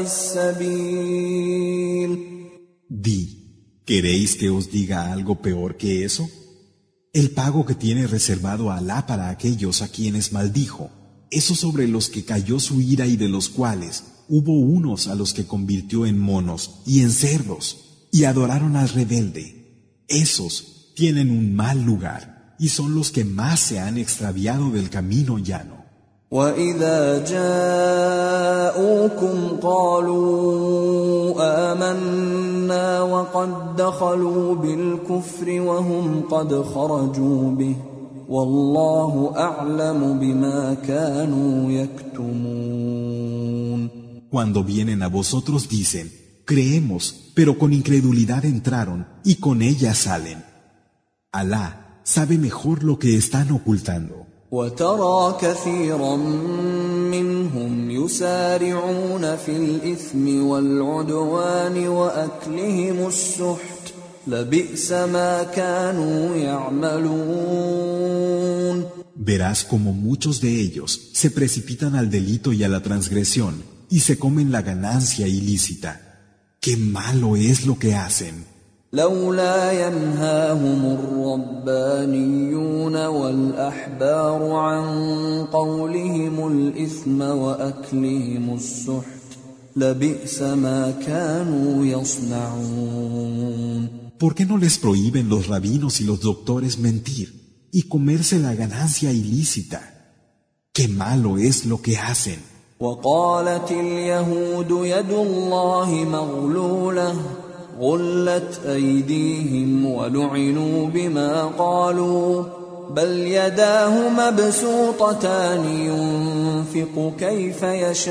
السبيل. Di, ¿queréis que os diga algo peor que eso? El pago que tiene reservado Alá para aquellos a quienes maldijo, esos sobre los que cayó su ira y de los cuales hubo unos a los que convirtió en monos y en cerdos y adoraron al rebelde, esos tienen un mal lugar y son los que más se han extraviado del camino llano. وَإِذَا جَاءُوكُمْ قَالُوا آمَنَّا وَقَدْ دَخَلُوا بِالْكُفْرِ وَهُمْ قَدْ خَرَجُوا بِهِ وَاللَّهُ أَعْلَمُ بِمَا كَانُوا يَكْتُمُونَ. Cuando vienen a vosotros dicen, creemos, pero con incredulidad entraron y con ella salen. Alá sabe mejor lo que están ocultando. وَتَرَى كَثِيرًا مِّنْهُمْ يُسَارِعُونَ فِي الْإِثْمِ وَالْعُدْوَانِ وَأَكْلِهِمُ السُّحْتَ لَبِئْسَ مَا كَانُوا يَعْمَلُونَ. Verás como muchos de ellos se precipitan al delito y a la transgresión y se comen la ganancia ilícita. ¡Qué malo es lo que hacen! لولا ينهاهم الربانيون والأحبار عن قولهم الإثم وأكلهم السحت لبئس ما كانوا يصنعون. ¿Por qué no les prohíben los rabinos y los doctores mentir y comerse la ganancia ilícita? ¡Qué malo es lo que hacen! وقالت اليهود يد الله مغلولة غلت أيديهم ولعنوا بما قالوا بل يداه مبسوطتان ينفق كيف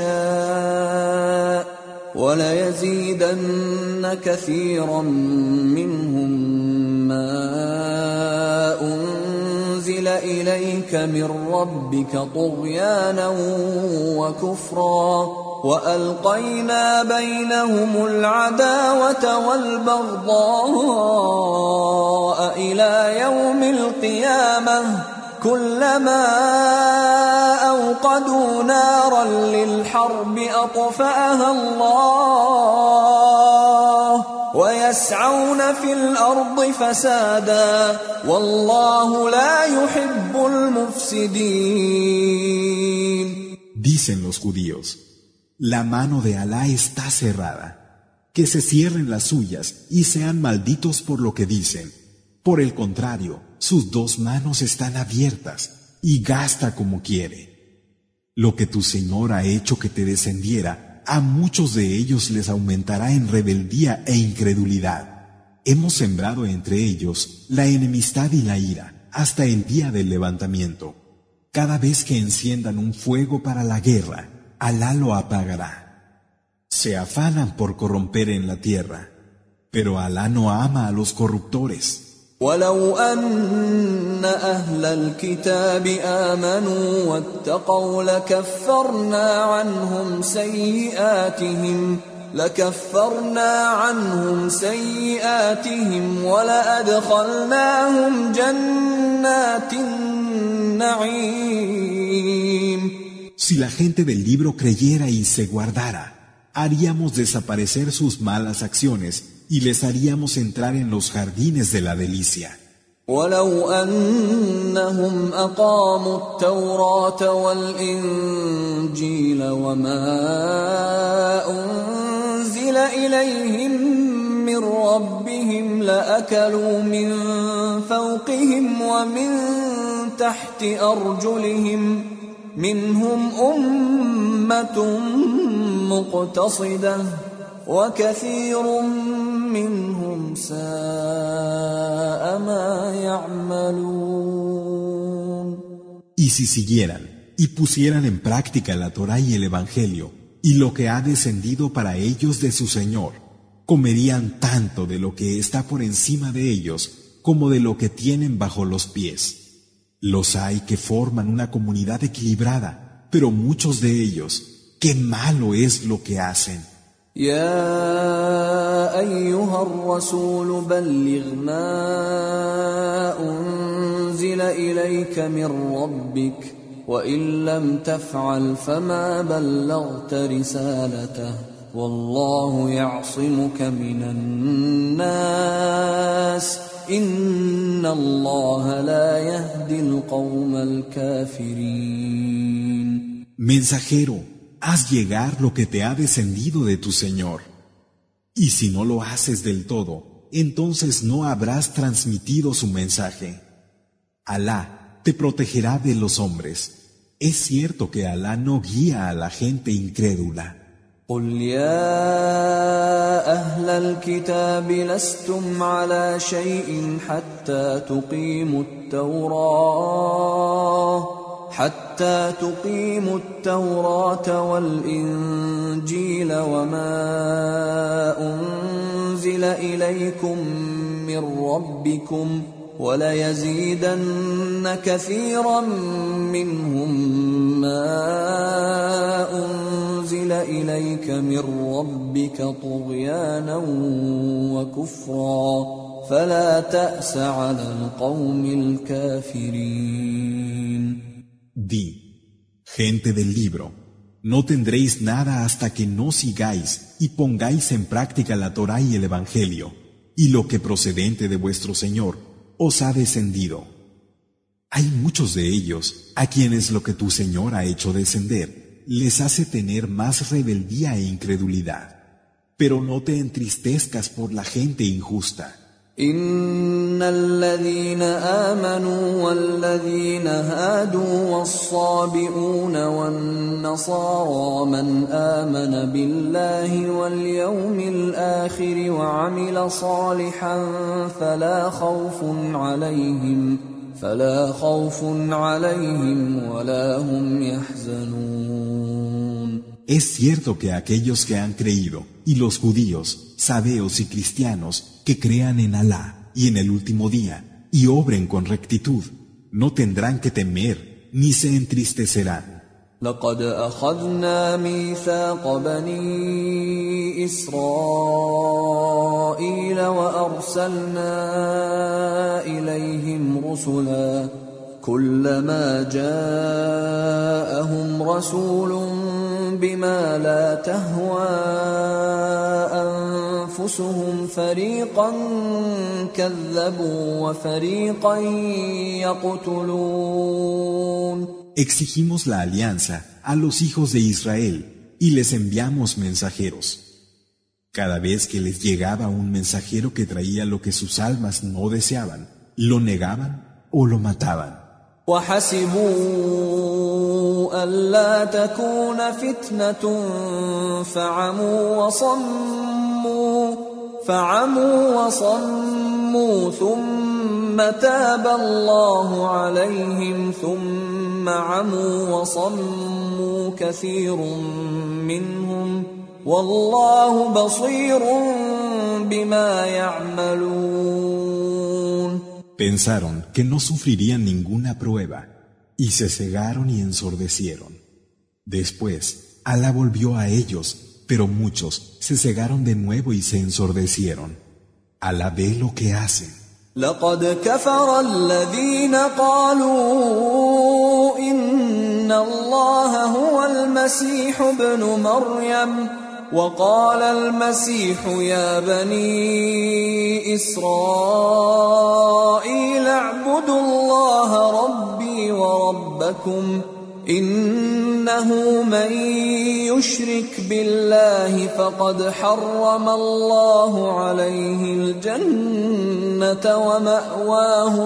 يشاء وليزيدن كثيرا منهم ما أنزل إليك من ربك طغيانا وكفرا وألقينا بينهم العداوة والبغضاء إلى يوم القيامة كلما أوقدوا نارا للحرب أطفأها الله ويسعون في الأرض فسادا والله لا يحب المفسدين. Dicen los judíos, la mano de Alá está cerrada, que se cierren las suyas y sean malditos por lo que dicen. Por el contrario, sus dos manos están abiertas y gasta como quiere. Lo que tu Señor ha hecho que te descendiera, a muchos de ellos les aumentará en rebeldía e incredulidad. Hemos sembrado entre ellos la enemistad y la ira hasta el día del levantamiento. Cada vez que enciendan un fuego para la guerra, Alá lo apagará. Se afanan por corromper en la tierra, pero Alá no ama a los corruptores. ولو أن أهل الكتاب آمنوا واتقوا لكفرنا عنهم سيئاتهم لكفرنا عنهم سيئاتهم ولأدخلناهم جنات النعيم. Si la gente del libro creyera y se guardara, haríamos desaparecer sus malas acciones y les haríamos entrar en los jardines de la delicia. ولو أنهم أقاموا التوراة والإنجيل وما أنزل إليهم من ربهم لأكلوا من فوقهم ومن تحت أرجلهم منهم أمة مقتصدة وكثير منهم ساء ما يعملون. Y si siguieran y pusieran en práctica la Torá y el Evangelio y lo que ha descendido para ellos de su Señor, comerían tanto de lo que está por encima de ellos como de lo que tienen bajo los pies. Los hay que forman una comunidad equilibrada, pero muchos de ellos, qué malo es lo que hacen. يا أيها الرسول بلغ ما أنزل إليك من ربك وإن لم تفعل فما بلغت رسالته والله يعصمك من الناس إن الله لا يهدي القوم الكافرين. Mensajero, haz llegar lo que te ha descendido de tu Señor. Y si no lo haces del todo, entonces no habrás transmitido su mensaje. Alá te protegerá de los hombres. Es cierto que Alá no guía a la gente incrédula. قل يا أهل الكتاب لستم على شيء حتى تقيموا التوراة حتى تقيموا التوراة والإنجيل وما أنزل إليكم من ربكم وليزيدن كثيرا منهم ما أنزل إليك من ربك طغيانا وكفرا فلا تأس على القوم الكافرين. Di, gente del libro, no tendréis nada hasta que no sigáis y pongáis en práctica la Torá y el Evangelio, y lo que procedente de vuestro Señor os ha descendido. Hay muchos de ellos a quienes lo que tu Señor ha hecho descender les hace tener más rebeldía e incredulidad, pero no te entristezcas por la gente injusta. إن الذين آمنوا والذين هادوا والصابئون والنصارى من آمن بالله واليوم الآخر وعمل صالحا فلا خوف عليهم فلا خوف عليهم ولا هم يحزنون. Es cierto que aquellos que han creído, y los judíos, sabeos y cristianos, que crean en Alá y en el último día, y obren con rectitud, no tendrán que temer ni se entristecerán. لقد أخذنا ميثاق بني إسرائيل وأرسلنا إليهم رسلا كلما جاءهم رسول بما لا تهوى أنفسهم فريقا كذبوا وفريقا يقتلون. Exigimos la alianza a los hijos de Israel y les enviamos mensajeros. Cada vez que les llegaba un mensajero que traía lo que sus almas no deseaban, lo negaban o lo mataban. وحسبوا ألا تكون فتنة فعموا وصموا فعموا وصموا ثم تاب الله عليهم ثم عموا وصموا كثير منهم والله بصير بما يعملون. Pensaron que no sufrirían ninguna prueba y se cegaron y ensordecieron. Después, Alá volvió a ellos, pero muchos se cegaron de nuevo y se ensordecieron. Alá ve lo que hacen. لقد كفر الذين قالوا إن الله هو المسيح ابن مريم وقال المسيح يا بني إسرائيل اعبدوا الله ربي وربكم إنه من يشرك بالله فقد حرم الله عليه الجنة ومأواه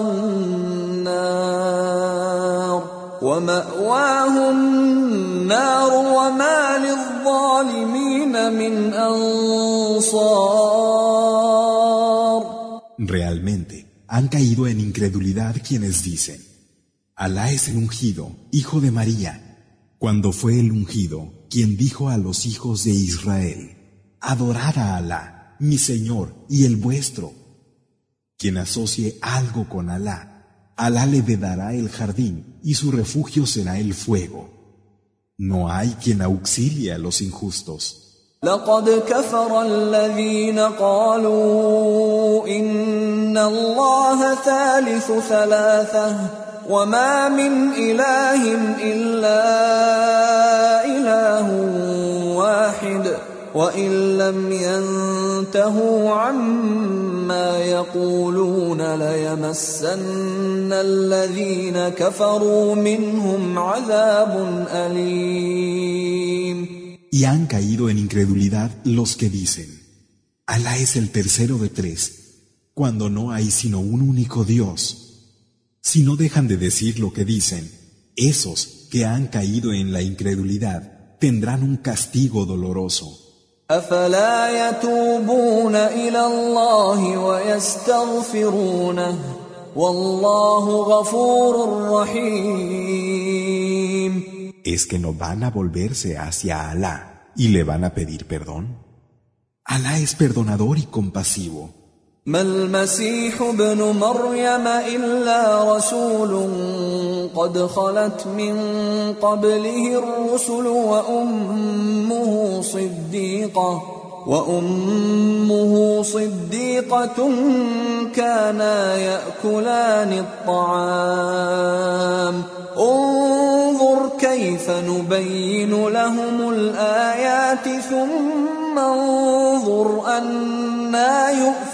النار ومأواه النار وما للظالمين من أنصار. Realmente han caído en incredulidad quienes dicen: Alá es el ungido, hijo de María, cuando fue el ungido quien dijo a los hijos de Israel: Adorad a Alá, mi Señor y el vuestro. Quien asocie algo con Alá, Alá le vedará el jardín y su refugio será el fuego. No hay quien auxilie a los injustos. لقد كفر الذين قالوا إن الله ثالث ثلاثة وما من إله إلا إله واحد وإن لم ينتهوا عما يقولون ليمسن الذين كفروا منهم عذاب أليم. Y han caído en incredulidad los que dicen: Alá es el tercero de tres, cuando no hay sino un único Dios. Si no dejan de decir lo que dicen, esos que han caído en la incredulidad tendrán un castigo doloroso. أفلا يتوبون إلى الله ويستغفرونه والله غفور رحيم. ¿Es que no van a volverse hacia Alá y le van a pedir perdón? Alá es perdonador y compasivo. ما المسيح ابن مريم إلا رسول قد خلت من قبله الرسل وأمه صديقة وأمه صديقة كانا يأكلان الطعام انظر كيف نبين لهم الآيات ثم انظر أنا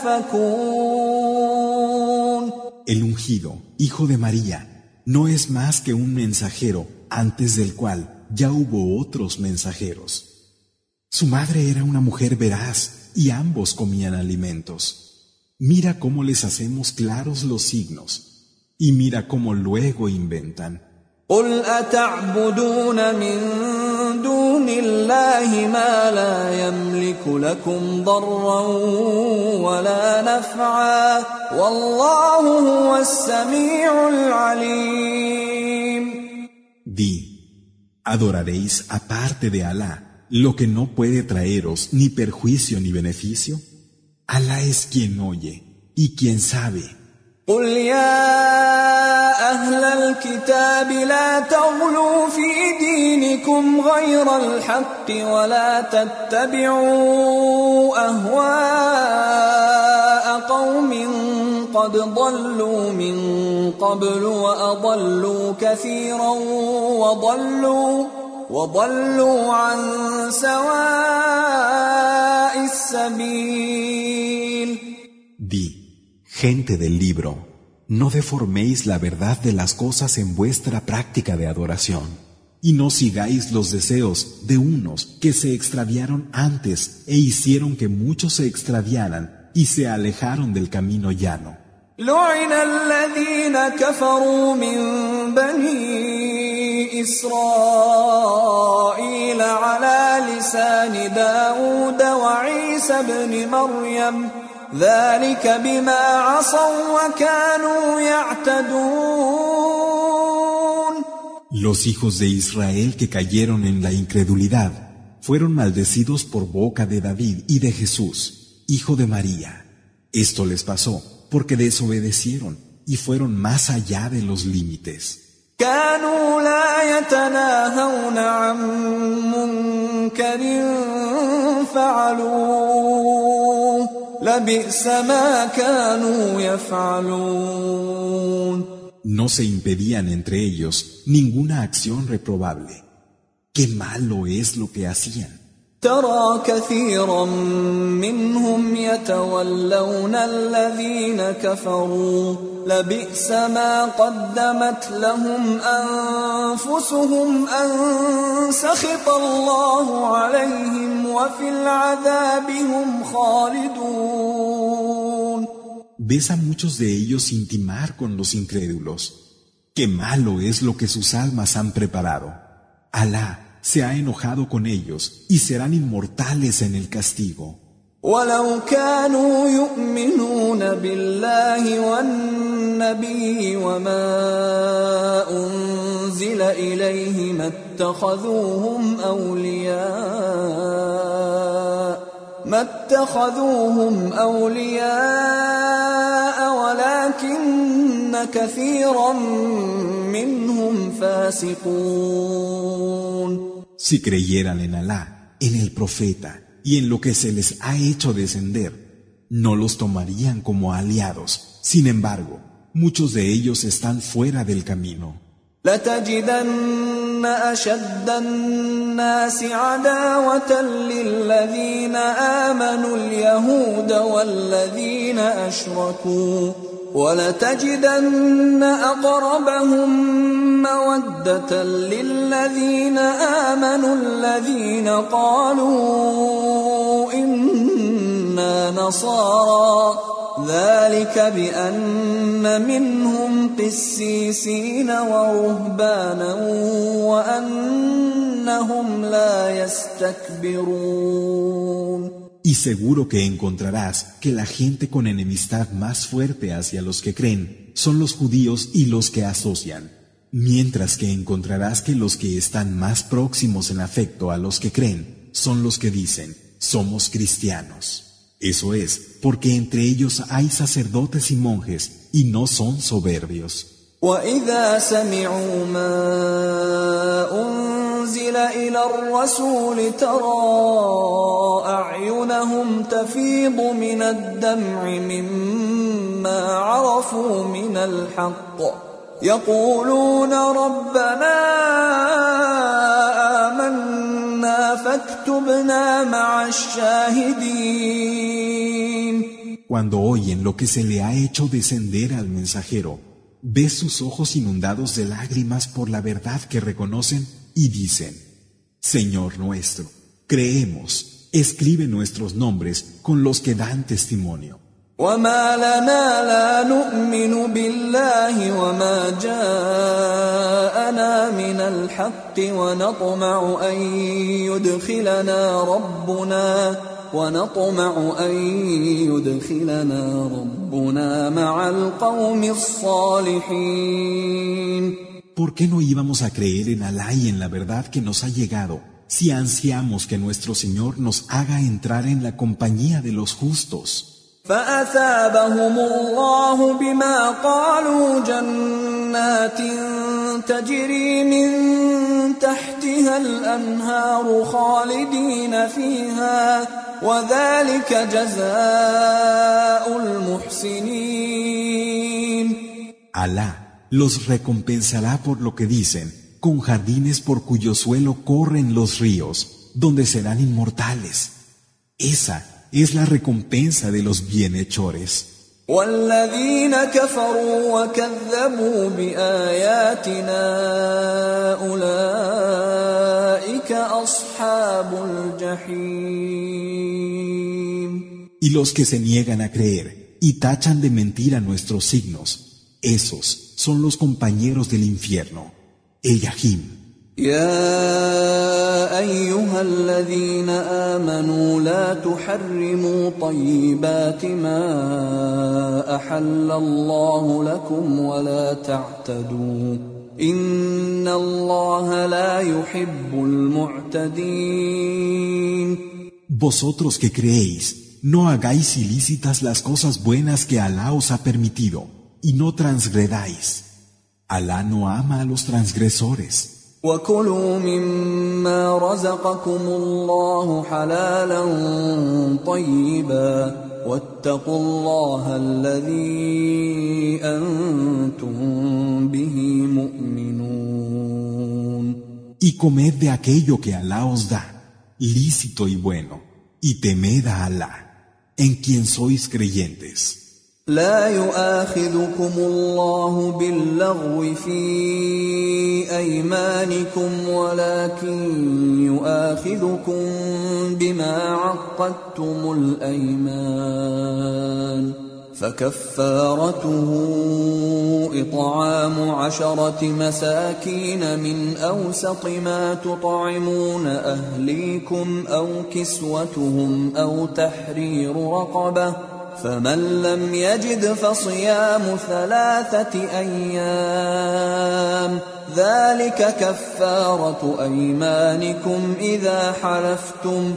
يؤفكون. El ungido, hijo de María, no es más que un mensajero antes del cual ya hubo otros mensajeros. Su madre era una mujer veraz y ambos comían alimentos. Mira cómo les hacemos claros los signos y mira cómo luego inventan. قل أتعبدون من دون الله ما لا يملك لكم ضرا ولا نفعا والله هو السميع العليم. Di, ¿adoraréis aparte de Alá lo que no puede traeros ni perjuicio ni beneficio? Alá es quien oye y quien sabe. قل يا أهل الكتاب لا تغلوا في دينكم غير الحق ولا تتبعوا أهواء قوم قد ضلوا من قبل وأضلوا كثيرا وضلوا وضلوا عن سواء السبيل. Di, gente del libro, no deforméis la verdad de las cosas en vuestra práctica de adoración, y no sigáis los deseos de unos que se extraviaron antes e hicieron que muchos se extraviaran y se alejaron del camino llano. لعن الذين كفروا من بني إسرائيل على لسان داود وعيسى بن مريم ذلك بما عصوا وكانوا يعتدون. Los hijos de Israel que cayeron en la incredulidad fueron maldecidos por boca de David y de Jesús, hijo de María. Esto les pasó porque desobedecieron y fueron más allá de los límites. كانوا لا يتناهون عن منكر فعلوه لبئس ما كانوا يفعلون. No se impedían entre ellos ninguna acción reprobable. ¡Qué malo es lo que hacían! ترى كثيرا منهم يتولون الذين كفروا لبئس ما قدمت لهم أنفسهم أن سخط الله عليهم وفي العذاب هم خالدون. Ves a muchos de ellos intimar con los incrédulos. Qué malo es lo que sus almas han preparado. Alá se ha enojado con ellos y serán inmortales en el castigo. ولو كانوا يؤمنون بالله والنبي وما أنزل إليه ما اتخذوهم أولياء ما اتخذوهم أولياء ولكن كثيرا منهم فاسقون. Si creyeran en Alá, en el profeta y en lo que se les ha hecho descender, no los tomarían como aliados. Sin embargo, muchos de ellos están fuera del camino. لتجدن أشد الناس عداوة للذين آمنوا اليهود والذين أشركوا ولتجدن أقربهم مودة للذين آمنوا الذين قالوا إنا نصارى ذلك بأن منهم قسيسين ورهبانا وأنهم لا يستكبرون. Y seguro que encontrarás que la gente con enemistad más fuerte hacia los que creen son los judíos y los que asocian, mientras que encontrarás que los que están más próximos en afecto a los que creen son los que dicen, somos cristianos. Eso es, porque entre ellos hay sacerdotes y monjes, y no son soberbios. وَإِذَا سَمِعُوا مَا أُنزِلَ إِلَى الرَّسُولِ تَرَىٰ أَعْيُنَهُمْ تَفِيضُ مِنَ الدَّمْعِ مِمَّا عَرَفُوا مِنَ الْحَقِّ يَقُولُونَ رَبَّنَا آمَنَّا فَاكْتُبْنَا مَعَ الشَّاهِدِينَ. Cuando oyen lo que se le ha hecho descender al mensajero, ves sus ojos inundados de lágrimas por la verdad que reconocen y dicen, Señor nuestro, creemos, escribe nuestros nombres con los que dan testimonio. وَمَا لَنَا لَا نُؤْمِنُ بِاللَّهِ وَمَا جَاءَنَا مِنَ الْحَقِّ وَنَطْمَعُ أَن يُدْخِلَنَا رَبُّنَا ونطمع أن يدخلنا ربنا مع القوم الصالحين. ¿Por qué no íbamos a creer en Alá y en la verdad que nos ha llegado si ansiamos que nuestro Señor nos haga entrar en la compañía de los justos? فأثابهم الله بما قالوا جنات تجري من تحتها الأنهار خالدين فيها وذلك جزاء المحسنين. Alá los recompensará por lo que dicen, con jardines por cuyo suelo corren los ríos, donde serán inmortales. Esa es la recompensa de los bienhechores. والذين كفروا وكذبوا بآياتنا أولئك أصحاب الجحيم. Y los que se niegan a creer y tachan de mentira nuestros signos, esos son los compañeros del infierno, el Yahim. يا أيها الذين آمنوا لا تحرموا طيبات ما أحل الله لكم ولا تعتدوا إن الله لا يحب المعتدين. Vosotros que creéis, no hagáis ilícitas las cosas buenas que Alá os ha permitido y no transgredáis. Alá no ama a los transgresores. وَكُلُوا مِمَّا رَزَقَكُمُ اللَّهُ حَلَالًا طَيِّبًا وَاتَّقُوا اللَّهَ الَّذِي أَنْتُمْ بِهِ مُؤْمِنُونَ. Y comed de aquello que Alá os da, lícito y bueno, y temed a Alá, en quien sois creyentes. لا يؤاخذكم الله باللغو في أيمانكم ولكن يؤاخذكم بما عقدتم الأيمان فكفارته إطعام عشرة مساكين من أوسط ما تطعمون أهليكم أو كسوتهم أو تحرير رقبة فمن لم يجد فصيام ثلاثة أيام ذلك كفارة أيمانكم إذا حلفتم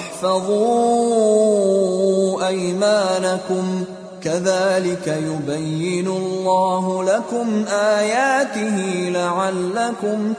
واحفظوا أيمانكم كذلك يبين الله لكم آياته لعلكم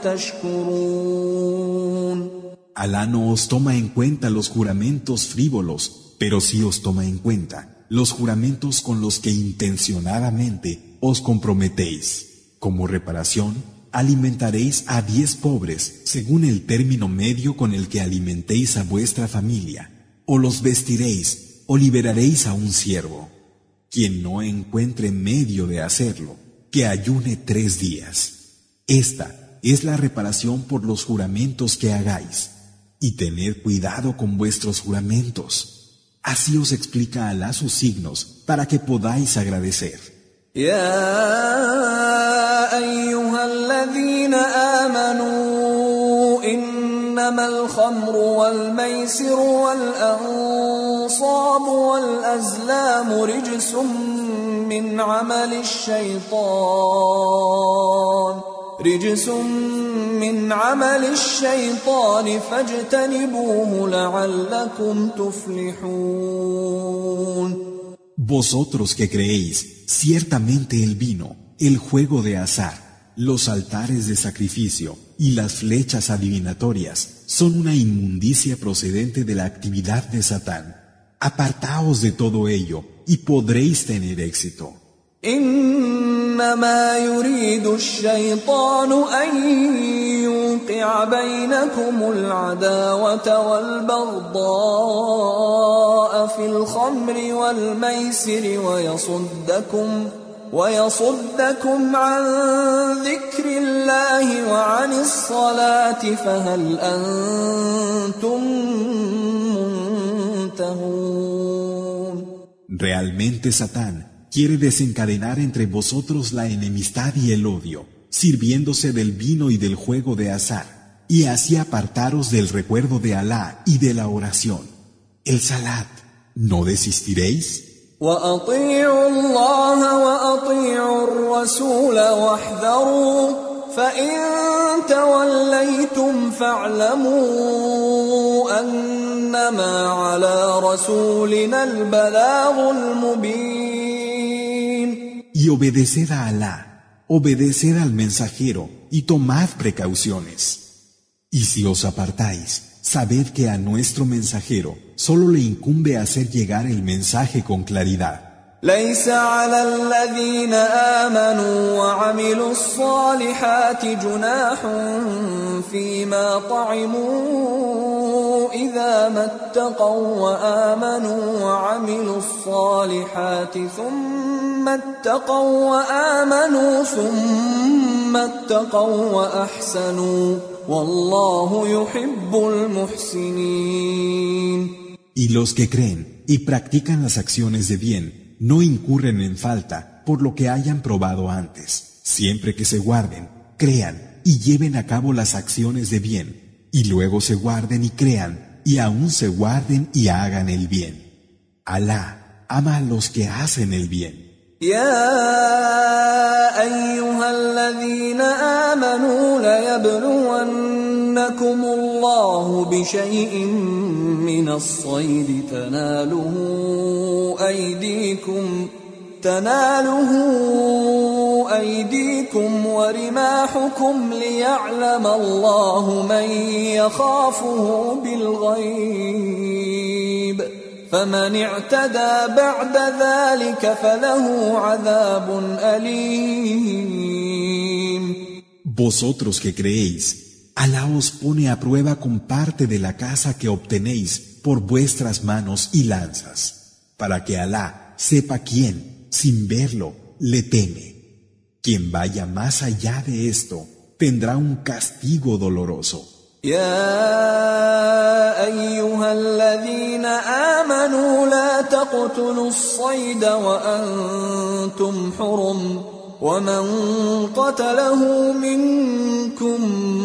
تشكرون. Alá no os toma en cuenta los juramentos frívolos, pero sí os toma en cuenta los juramentos con los que intencionadamente os comprometéis. Como reparación, alimentaréis a diez pobres según el término medio con el que alimentéis a vuestra familia, o los vestiréis, o liberaréis a un siervo. Quien no encuentre medio de hacerlo, que ayune tres días. Esta es la reparación por los juramentos que hagáis, y tened cuidado con vuestros juramentos. Así os explica Alá sus signos para que podáis agradecer. Ya ayyuhalladhina amanu innamal khamru wal maisiru wal ansabu wal azlamu rijsun min amalish shaytan رجس من عمل الشيطان فاجتنبوه لعلكم تفلحون. Vosotros que creéis, ciertamente el vino, el juego de azar, los altares de sacrificio y las flechas adivinatorias son una inmundicia procedente de la actividad de Satán. Apartaos de todo ello y podréis tener éxito. إنما يريد الشيطان أن يوقع بينكم العداوة والبغضاء في الخمر والميسر ويصدكم ويصدكم عن ذكر الله وعن الصلاة فهل أنتم منتهون. Realmente Satán quiere desencadenar entre vosotros la enemistad y el odio, sirviéndose del vino y del juego de azar, y así apartaros del recuerdo de Alá y de la oración. El salat, ¿no desistiréis? وَأَطِيعُوا اللَّهَ وَأَطِيعُوا الرَّسُولَ وَاحْذَرُوا فَإِن تَوَلَّيْتُمْ فَاعْلَمُوا أَنَّمَا عَلَى رَسُولِنَا الْبَلَاغُ الْمُبِينُ. Y obedeced a Alá, obedeced al mensajero y tomad precauciones. Y si os apartáis, sabed que a nuestro mensajero solo le incumbe hacer llegar el mensaje con claridad. ليس على الذين آمنوا وعملوا الصالحات جناح فيما طعموا إذا ما اتقوا وآمنوا وعملوا الصالحات ثم اتقوا وآمنوا ثم اتقوا وأحسنوا والله يحب المحسنين. Y los que creen y practican las acciones de bien no incurren en falta por lo que hayan probado antes, siempre que se guarden, crean y lleven a cabo las acciones de bien, y luego se guarden y crean, y aún se guarden y hagan el bien. Alá ama a los que hacen el bien. يا أيها الذين آمنوا ليبلونكم الله بشيء من الصيد تناله أيديكم تناله أيديكم ورماحكم ليعلم الله من يخافه بالغيب فمن اعتدى بعد ذلك فله عذاب أليم. Vosotros que creéis, Alá os pone a prueba con parte de la caza que obtenéis por vuestras manos y lanzas, para que Alá sepa quién, sin verlo, le teme. Quien vaya más allá de esto, tendrá un castigo doloroso. يا أيها الذين آمنوا لا تقتلوا الصيد وأنتم حرم ومن قتله منكم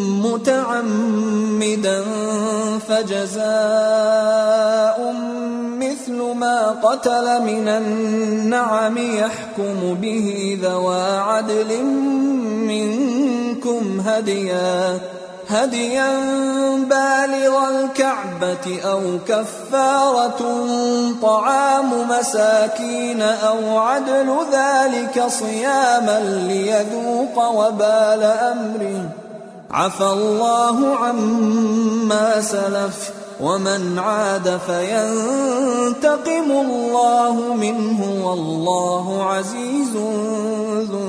متعمدا فجزاء مثل ما قتل من النعم يحكم به ذوى عدل منكم هديا هديا بالغ الكعبة أو كفارة طعام مساكين أو عدل ذلك صياما ليذوق وبال أمره عفى الله عما سلف ومن عاد فينتقم الله منه والله عزيز ذو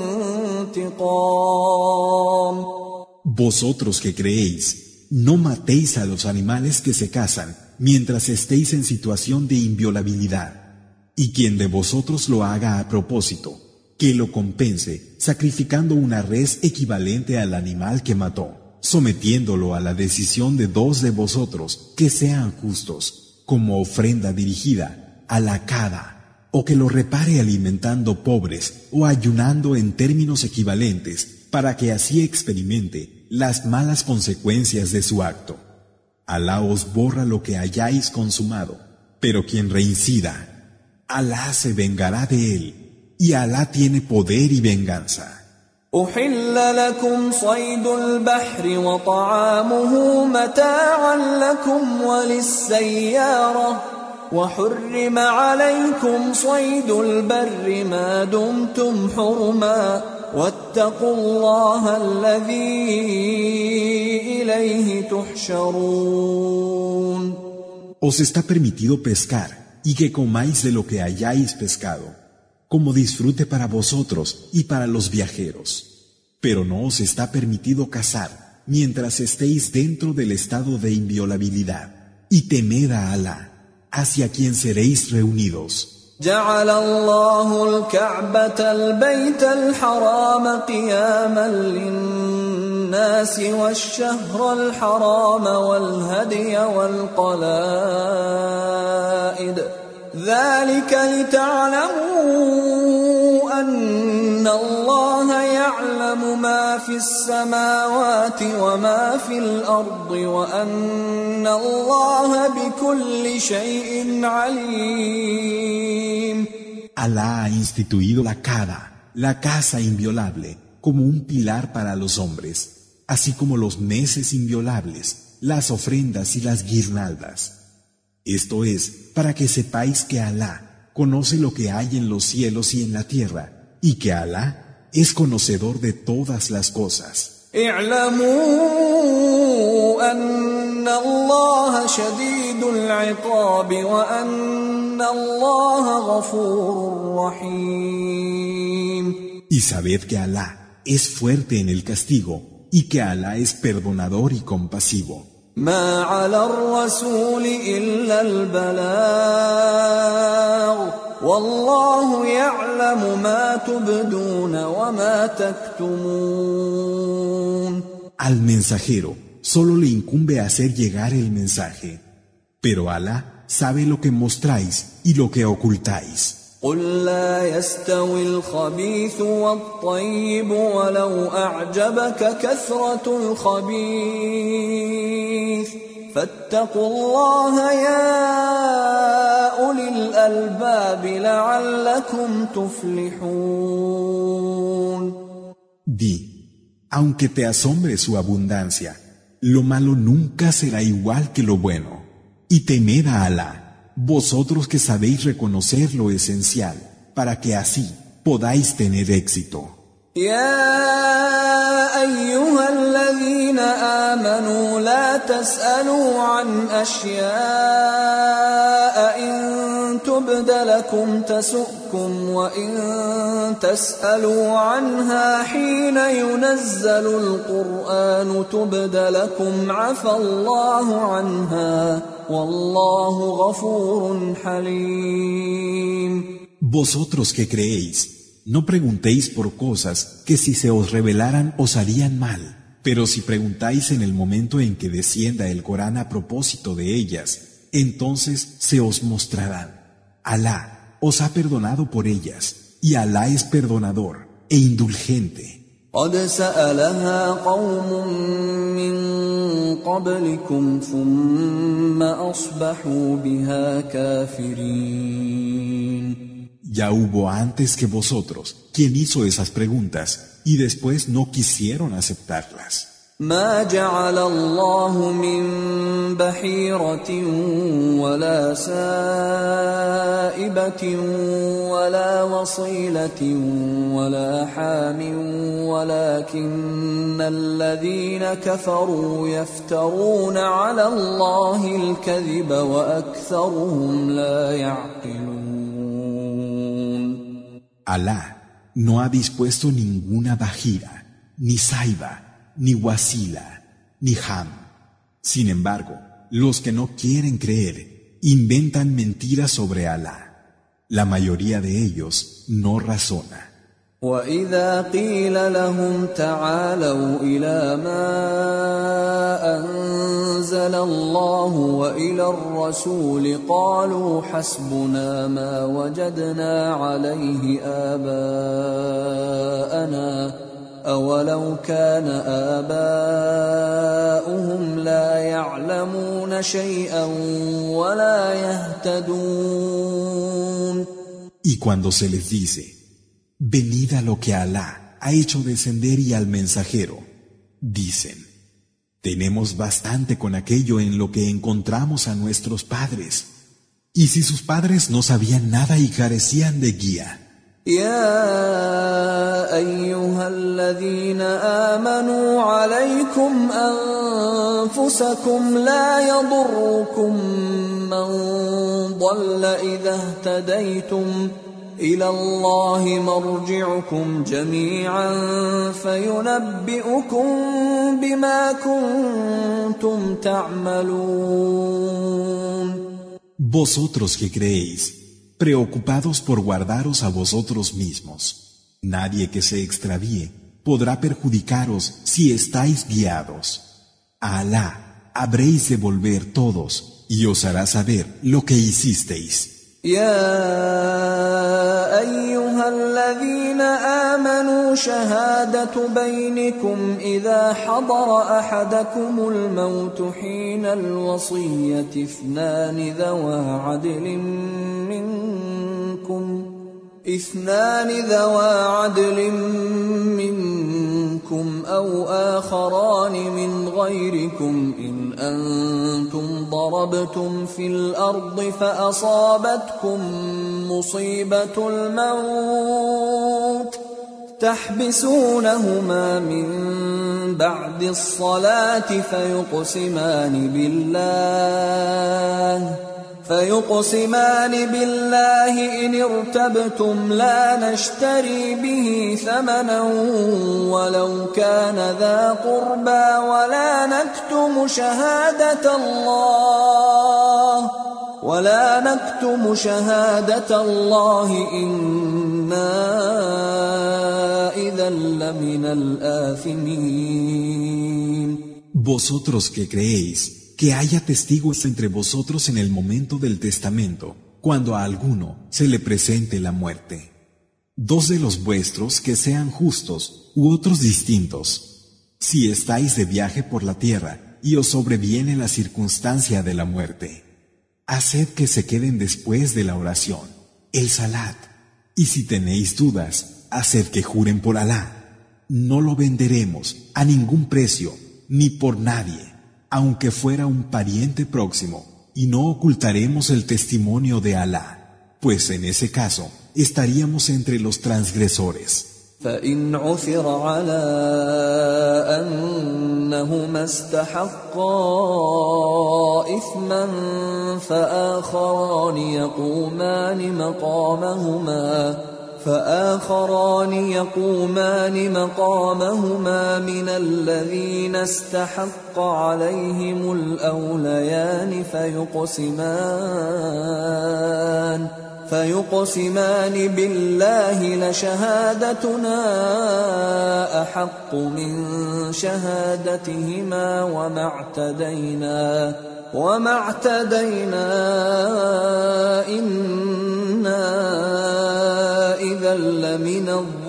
انتقام. Vosotros que creéis, no matéis a los animales que se cazan mientras estéis en situación de inviolabilidad, y quien de vosotros lo haga a propósito, que lo compense sacrificando una res equivalente al animal que mató, sometiéndolo a la decisión de dos de vosotros que sean justos, como ofrenda dirigida a la cada, o que lo repare alimentando pobres o ayunando en términos equivalentes, para que así experimente las malas consecuencias de su acto. Alá os borra lo que hayáis consumado, pero quien reincida, Alá se vengará de él, y Alá tiene poder y venganza. أحل لكم صيد البحر وطعامه متاعا لكم وللسيارة وحرم عليكم صيد البر ما دمتم حرما واتقوا الله الذي إليه تحشرون. Os está permitido pescar y que comáis de lo que hayáis pescado, como disfrute para vosotros y para los viajeros. Pero no os está permitido cazar mientras estéis dentro del estado de inviolabilidad, y temed a Alá, hacia quien seréis reunidos. جعل الله الكعبة البيت الحرام قياما للناس والشهر الحرام والهدي والقلائد ذلك لتعلموا أن الله يعلم ما في السماوات وما في الأرض وأن الله بكل شيء عليم. Alá ha instituido la Kaaba, la casa inviolable, como un pilar para los hombres, así como los meses inviolables, las ofrendas y las guirnaldas. Esto es para que sepáis que Alá conoce lo que hay en los cielos y en la tierra, y que Alá es conocedor de todas las cosas. اعلموا أن الله شديد العقاب وأن الله غفور رحيم. Y sabed que Alá es fuerte en el castigo, y que Alá es perdonador y compasivo. ما على الرسول إلا البلاغ والله يعلم ما تبدون وما تكتمون. Al mensajero solo le incumbe hacer llegar el mensaje, pero Alá sabe lo que mostráis y lo que ocultáis. قل لا يستوي الخبيث والطيب ولو أعجبك كثرة الخبيث فاتقوا الله يا أولي الألباب لعلكم تفلحون. Di, aunque te asombre su abundancia, lo malo nunca será igual que lo bueno, y temed a Alá, vosotros que sabéis reconocer lo esencial, para que así podáis tener éxito. يا أيها الذين آمنوا لا تسألوا عن أشياء إن تبد لكم تسؤكم وإن تسألوا عنها حين ينزل القرآن تبد لكم عفى الله عنها والله غفور حليم. Vosotros que creéis, no preguntéis por cosas que si se os revelaran os harían mal. Pero si preguntáis en el momento en que descienda el Corán a propósito de ellas, entonces se os mostrarán. Alá os ha perdonado por ellas, y Alá es perdonador e indulgente. قد سألها قوم من قبلكم ثم أصبحوا بها كافرين. Ya hubo antes que vosotros quien hizo esas preguntas y después no quisieron aceptarlas. ما جعل الله من بحيرة ولا سائبة ولا وصيلة ولا حام ولكن الذين كفروا يفترون على الله الكذب وأكثرهم لا يعقلون. Alá no ha dispuesto ninguna bajira, ni saiba, ni wasila, ni ham. Sin embargo, los que no quieren creer inventan mentiras sobre Alá. La mayoría de ellos no razona. وَإِذَا قِيلَ لَهُمْ تَعَالَوْا إِلَى مَا أَنزَلَ اللَّهُ وَإِلَى الرَّسُولِ قَالُوا حَسْبُنَا مَا وَجَدْنَا عَلَيْهِ آبَاءَنَا أَوَلَوْ كَانَ آبَاؤُهُمْ لَا يَعْلَمُونَ شَيْئًا وَلَا يَهْتَدُونَ. Y cuando se les dice, venid a lo que Alá ha hecho descender y al mensajero, dicen, tenemos bastante con aquello en lo que encontramos a nuestros padres. Y si sus padres no sabían nada y carecían de guía. يا أيها الذين آمنوا عليكم أنفسكم لا يضركم من ضل إذا اهتديتم إلى الله مرجعكم جميعا فينبئكم بما كنتم تعملون. Vosotros que creéis, preocupados por guardaros a vosotros mismos, nadie que se extravíe podrá perjudicaros si estáis guiados. A Alá habréis de volver todos y os hará saber lo que hicisteis. يا أيها الذين آمنوا شهادة بينكم إذا حضر أحدكم الموت حين الوصية اثنان ذوى عدل منكم اثنان ذوى عدل منكم أو آخران من غيركم إن أنتم ضربتم في الأرض فأصابتكم مصيبة الموت تحبسونهما من بعد الصلاة فيقسمان بالله فيقسمان بالله إن ارتبتم لا نشتري به ثمنا ولو كان ذا قربى ولا نكتم شهادة الله ولا نكتم شهادة الله إنا إذا لمن الآثمين. Vosotros que creéis, que haya testigos entre vosotros en el momento del testamento, cuando a alguno se le presente la muerte. Dos de los vuestros que sean justos u otros distintos. Si estáis de viaje por la tierra y os sobreviene la circunstancia de la muerte, haced que se queden después de la oración, el salat. Y si tenéis dudas, haced que juren por Alá. No lo venderemos a ningún precio, ni por nadie, aunque fuera un pariente próximo, y no ocultaremos el testimonio de Alá, pues en ese caso estaríamos entre los transgresores. فإن عثر على أنهما استحقا إثما فآخران يقومان مقامهما فآخران يقومان مقامهما من الذين استحق عليهم الأوليان فيقسمان فيقسمان بالله لشهادتنا أحق من شهادتهما وما اعتدينا وما اعتدينا إنا إذا لمن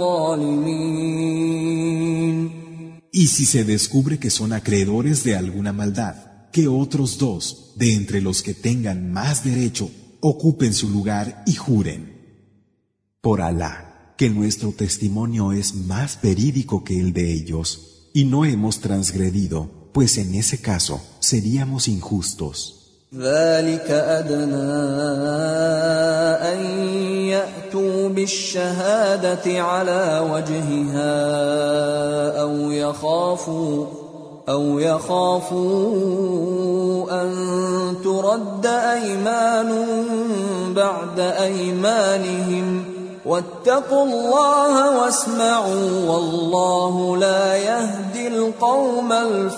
الظالمين. Y si se descubre que son acreedores de alguna maldad, que otros dos, de entre los que tengan más derecho, ocupen su lugar y juren. Por Alá, que nuestro testimonio es más verídico que el de ellos, y no hemos transgredido, pues en ese caso seríamos injustos. ذلك أدنى أن يأتوا بالشهادة على وجهها أو يخافوا أو يخافوا أن ترد أيمان بعد أيمانهم واتقوا الله واسمعوا والله لا يهدي القوم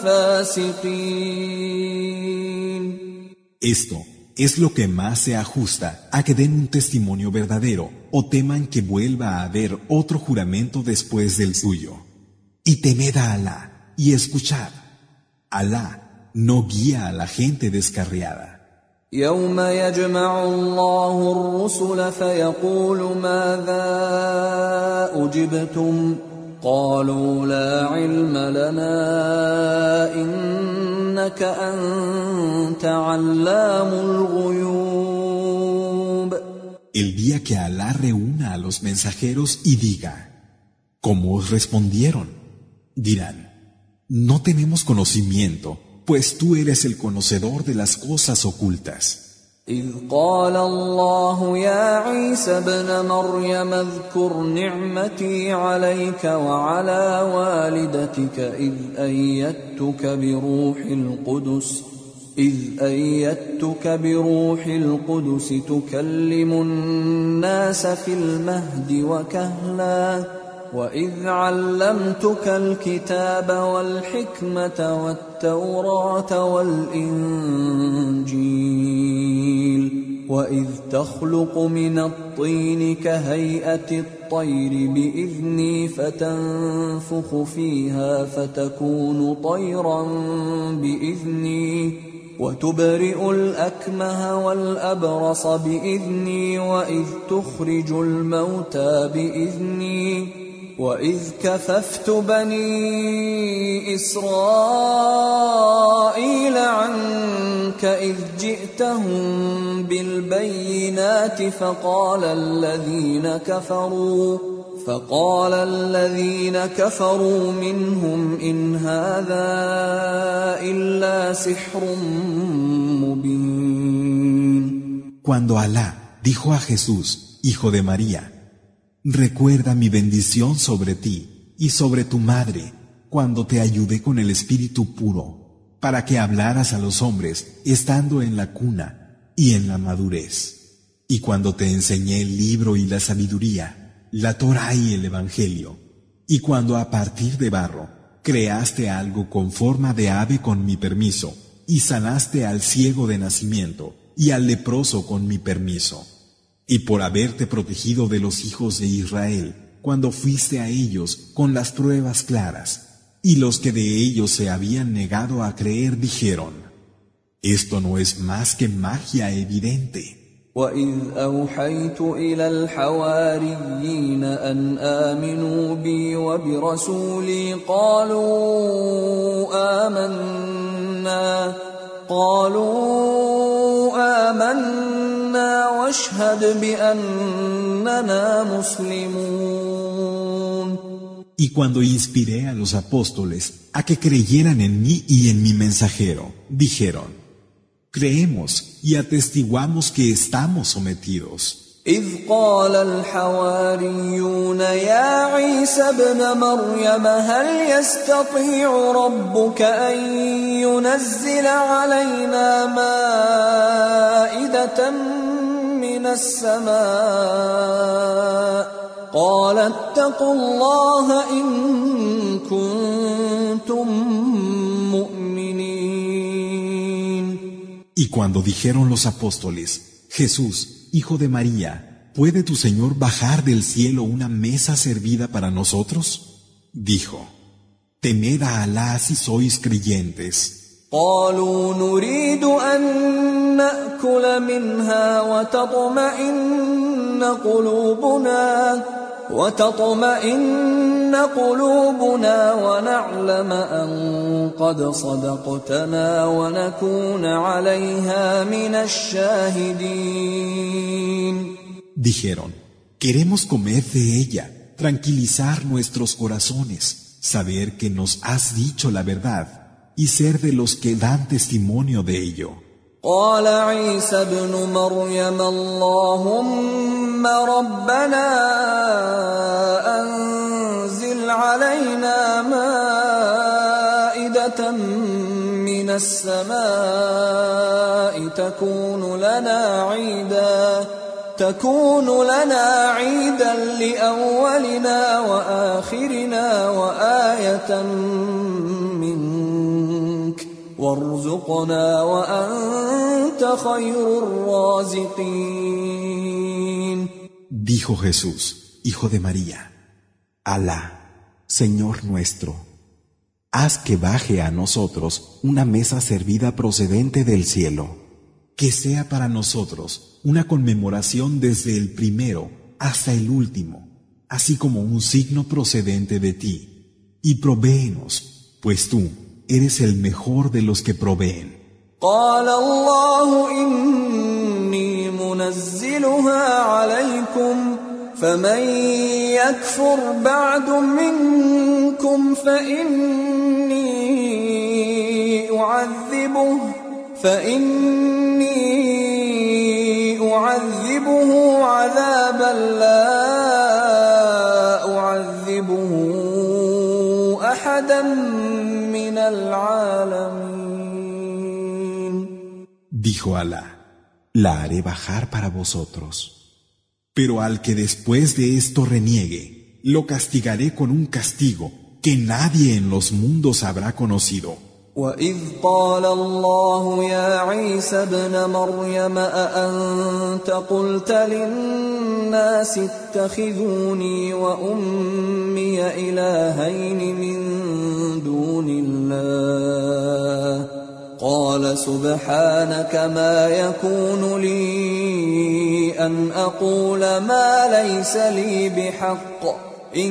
الفاسقين. Esto es lo que más se ajusta a que den un testimonio verdadero o teman que vuelva a haber otro juramento después del suyo. Y temed a Alá y escuchad. Alá no guía a la gente descarriada. يوم يجمع الله الرسل فيقول ماذا أجبتم قالوا لا علم لنا إنك أنت علام الغيوب. El día que Alá reúna a los mensajeros y diga, ¿cómo os respondieron? Dirán, no tenemos conocimiento, pues tú eres el conocedor de las cosas ocultas. إذ قال الله يا عيسى ابن مريم اذكر نعمتي عليك وعلى والدتك إذ أيدتك بروح القدس إذ أيدتك بروح القدس تكلم الناس في المهد وكهلا وإذ علمتك الكتاب والحكمة والتوراة والإنجيل وإذ تخلق من الطين كهيئة الطير بإذني فتنفخ فيها فتكون طيرا بإذني وتبرئ الأكمه والأبرص بإذني وإذ تخرج الموتى بإذني وإذ كففت بني إسرائيل عنك إذ جئتهم بالبينات فقال الذين كفروا فقال الذين كفروا منهم إن هذا إلا سحر مبين. Cuando Alá dijo a Jesús, hijo de María, recuerda mi bendición sobre ti y sobre tu madre cuando te ayudé con el espíritu puro para que hablaras a los hombres estando en la cuna y en la madurez, y cuando te enseñé el libro y la sabiduría, la Torá y el Evangelio, y cuando a partir de barro creaste algo con forma de ave con mi permiso y sanaste al ciego de nacimiento y al leproso con mi permiso. Y por haberte protegido de los hijos de Israel, cuando fuiste a ellos con las pruebas claras, y los que de ellos se habían negado a creer dijeron, esto no es más que magia evidente. وَإِذْ أَوْحَيْتُ إِلَى الْحَوَارِيِّينَ أَنْ آمِنُوا بِي وَبِرَسُولِي قَالُوا آمَنَّا قَالُوا آمَنَّا وَاشْهَدْ بِأَنَّنَا مُسْلِمُونَ. Y cuando inspiré a los apóstoles a que creyeran en mí y en mi mensajero, dijeron, creemos y atestiguamos que estamos sometidos. إذ قال الحواريون يا عيسى ابن مريم هل يستطيع ربك أن ينزل علينا مائدة من السماء قال اتقوا الله إن كنتم مؤمنين. Y cuando dijeron los apóstoles, Jesús, hijo de María, ¿puede tu Señor bajar del cielo una mesa servida para nosotros? Dijo, temed a Alá si sois creyentes. قالوا نريد أن نأكل منها وتطمئن قلوبنا وتطمئن قلوبنا ونعلم أن قد صدقتنا ونكون عليها من الشاهدين. Dijeron, queremos comer de ella, tranquilizar nuestros corazones, saber que nos has dicho la verdad y ser de los que dan testimonio de ello. قال عيسى ابن مريم اللهم ربنا أنزل علينا مائدة من السماء تكون لنا عيدا تكون لنا عيدا لأولنا وآخرنا وآية منك وارزقنا وأنت خير الرازقين. Dijo Jesús, hijo de María, Alá, Señor nuestro, haz que baje a nosotros una mesa servida procedente del cielo, que sea para nosotros una conmemoración desde el primero hasta el último, así como un signo procedente de ti, y provéenos, pues tú eres el mejor de los que proveen. قال الله إني منزلها عليكم فمن يكفر بعد منكم فإني أعذبه فإني أعذبه عذابا لا أعذبه أحدا من العالمين. Dijo Alá, la haré bajar para vosotros. Pero al que después de esto reniegue, lo castigaré con un castigo que nadie en los mundos habrá conocido. وَإِذْ قَالَ اللَّهُ يَا عِيسَى ابْنَ مَرْيَمَ أَأَنْتَ قُلْتَ لِلنَّاسِ اتَّخِذُونِي وَأُمِّيَ إِلَٰهَيْنِ مِن دُونِ اللَّهِ قَالَ سُبْحَانَكَ مَا يَكُونُ لِي أَنْ أَقُولَ مَا لَيْسَ لِي بِحَقٍّ إِن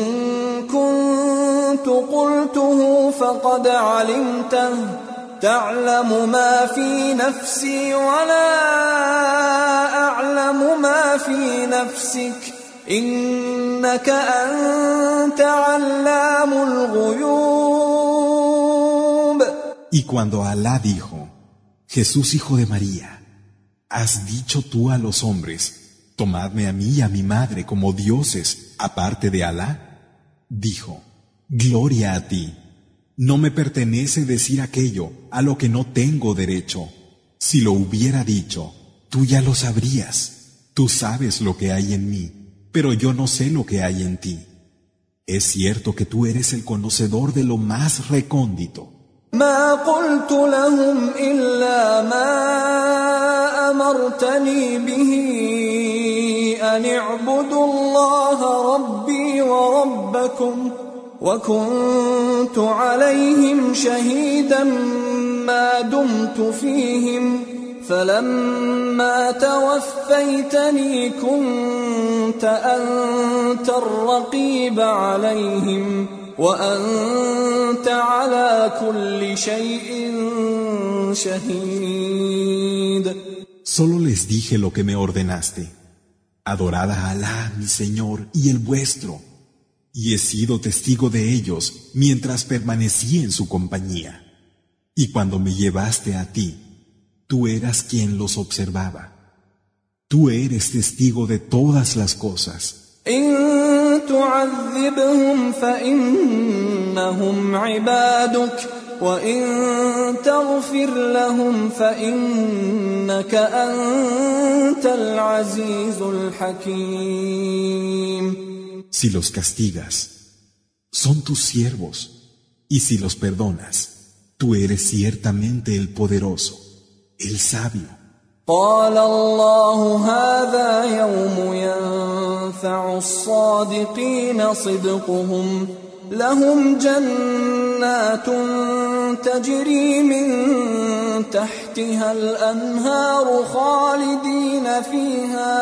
كُنتُ قُلْتُهُ فَقَدْ عَلِمْتَهُ تَعْلَمُ مَا فِي نَفْسِي وَلَا أَعْلَمُ مَا فِي نَفْسِكَ إِنَّكَ أَنْتَ عَلَّامُ الْغُيُوبِ. Y cuando Alá dijo, Jesús hijo de María, ¿has dicho tú a los hombres, tomadme a mí y a mi madre como dioses aparte de Alá? Dijo, gloria a ti, no me pertenece decir aquello a lo que no tengo derecho. Si lo hubiera dicho, tú ya lo sabrías. Tú sabes lo que hay en mí, pero yo no sé lo que hay en ti. Es cierto que tú eres el conocedor de lo más recóndito. ما قلت لهم إلا ما أمرتني به أن اعبدوا الله ربي وربكم وكنت عليهم شهيدا ما دمت فيهم فلما توفيتني كنت أنت الرقيب عليهم وأنت على كل شيء شهيد. Solo les dije lo que me ordenaste. Adorad a Alá, mi Señor, y el vuestro. Y he sido testigo de ellos mientras permanecí en su compañía. Y cuando me llevaste a ti, tú eras quien los observaba. Tú eres testigo de todas las cosas. إن تعذبهم فإنهم عبادك وإن تغفر لهم فإنك أنت العزيز الحكيم. Si los castigas, son tus siervos, y si los perdonas, tú eres ciertamente el poderoso, el sabio. قال الله هذا يوم ينفع الصادقين صدقهم لهم جنات تجري من تحتها الأنهار خالدين فيها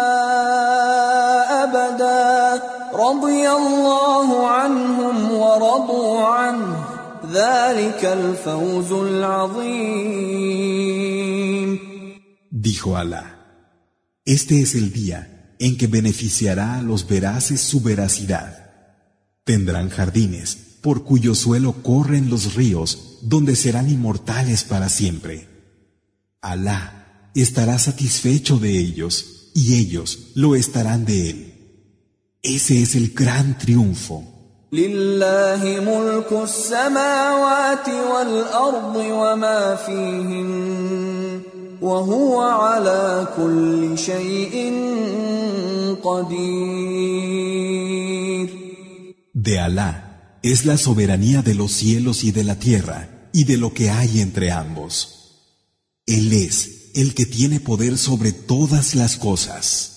أبدا رضي الله عنهم ورضوا عنه ذلك الفوز العظيم. Dijo Alá, este es el día en que beneficiará a los veraces su veracidad. Tendrán jardines por cuyo suelo corren los ríos, donde serán inmortales para siempre. Alá estará satisfecho de ellos, y ellos lo estarán de él. Ese es el gran triunfo. لله ملك السماوات والأرض وما فيهن وهو على كل شيء قدير. De Alá es la soberanía de los cielos y de la tierra y de lo que hay entre ambos. Él es el que tiene poder sobre todas las cosas.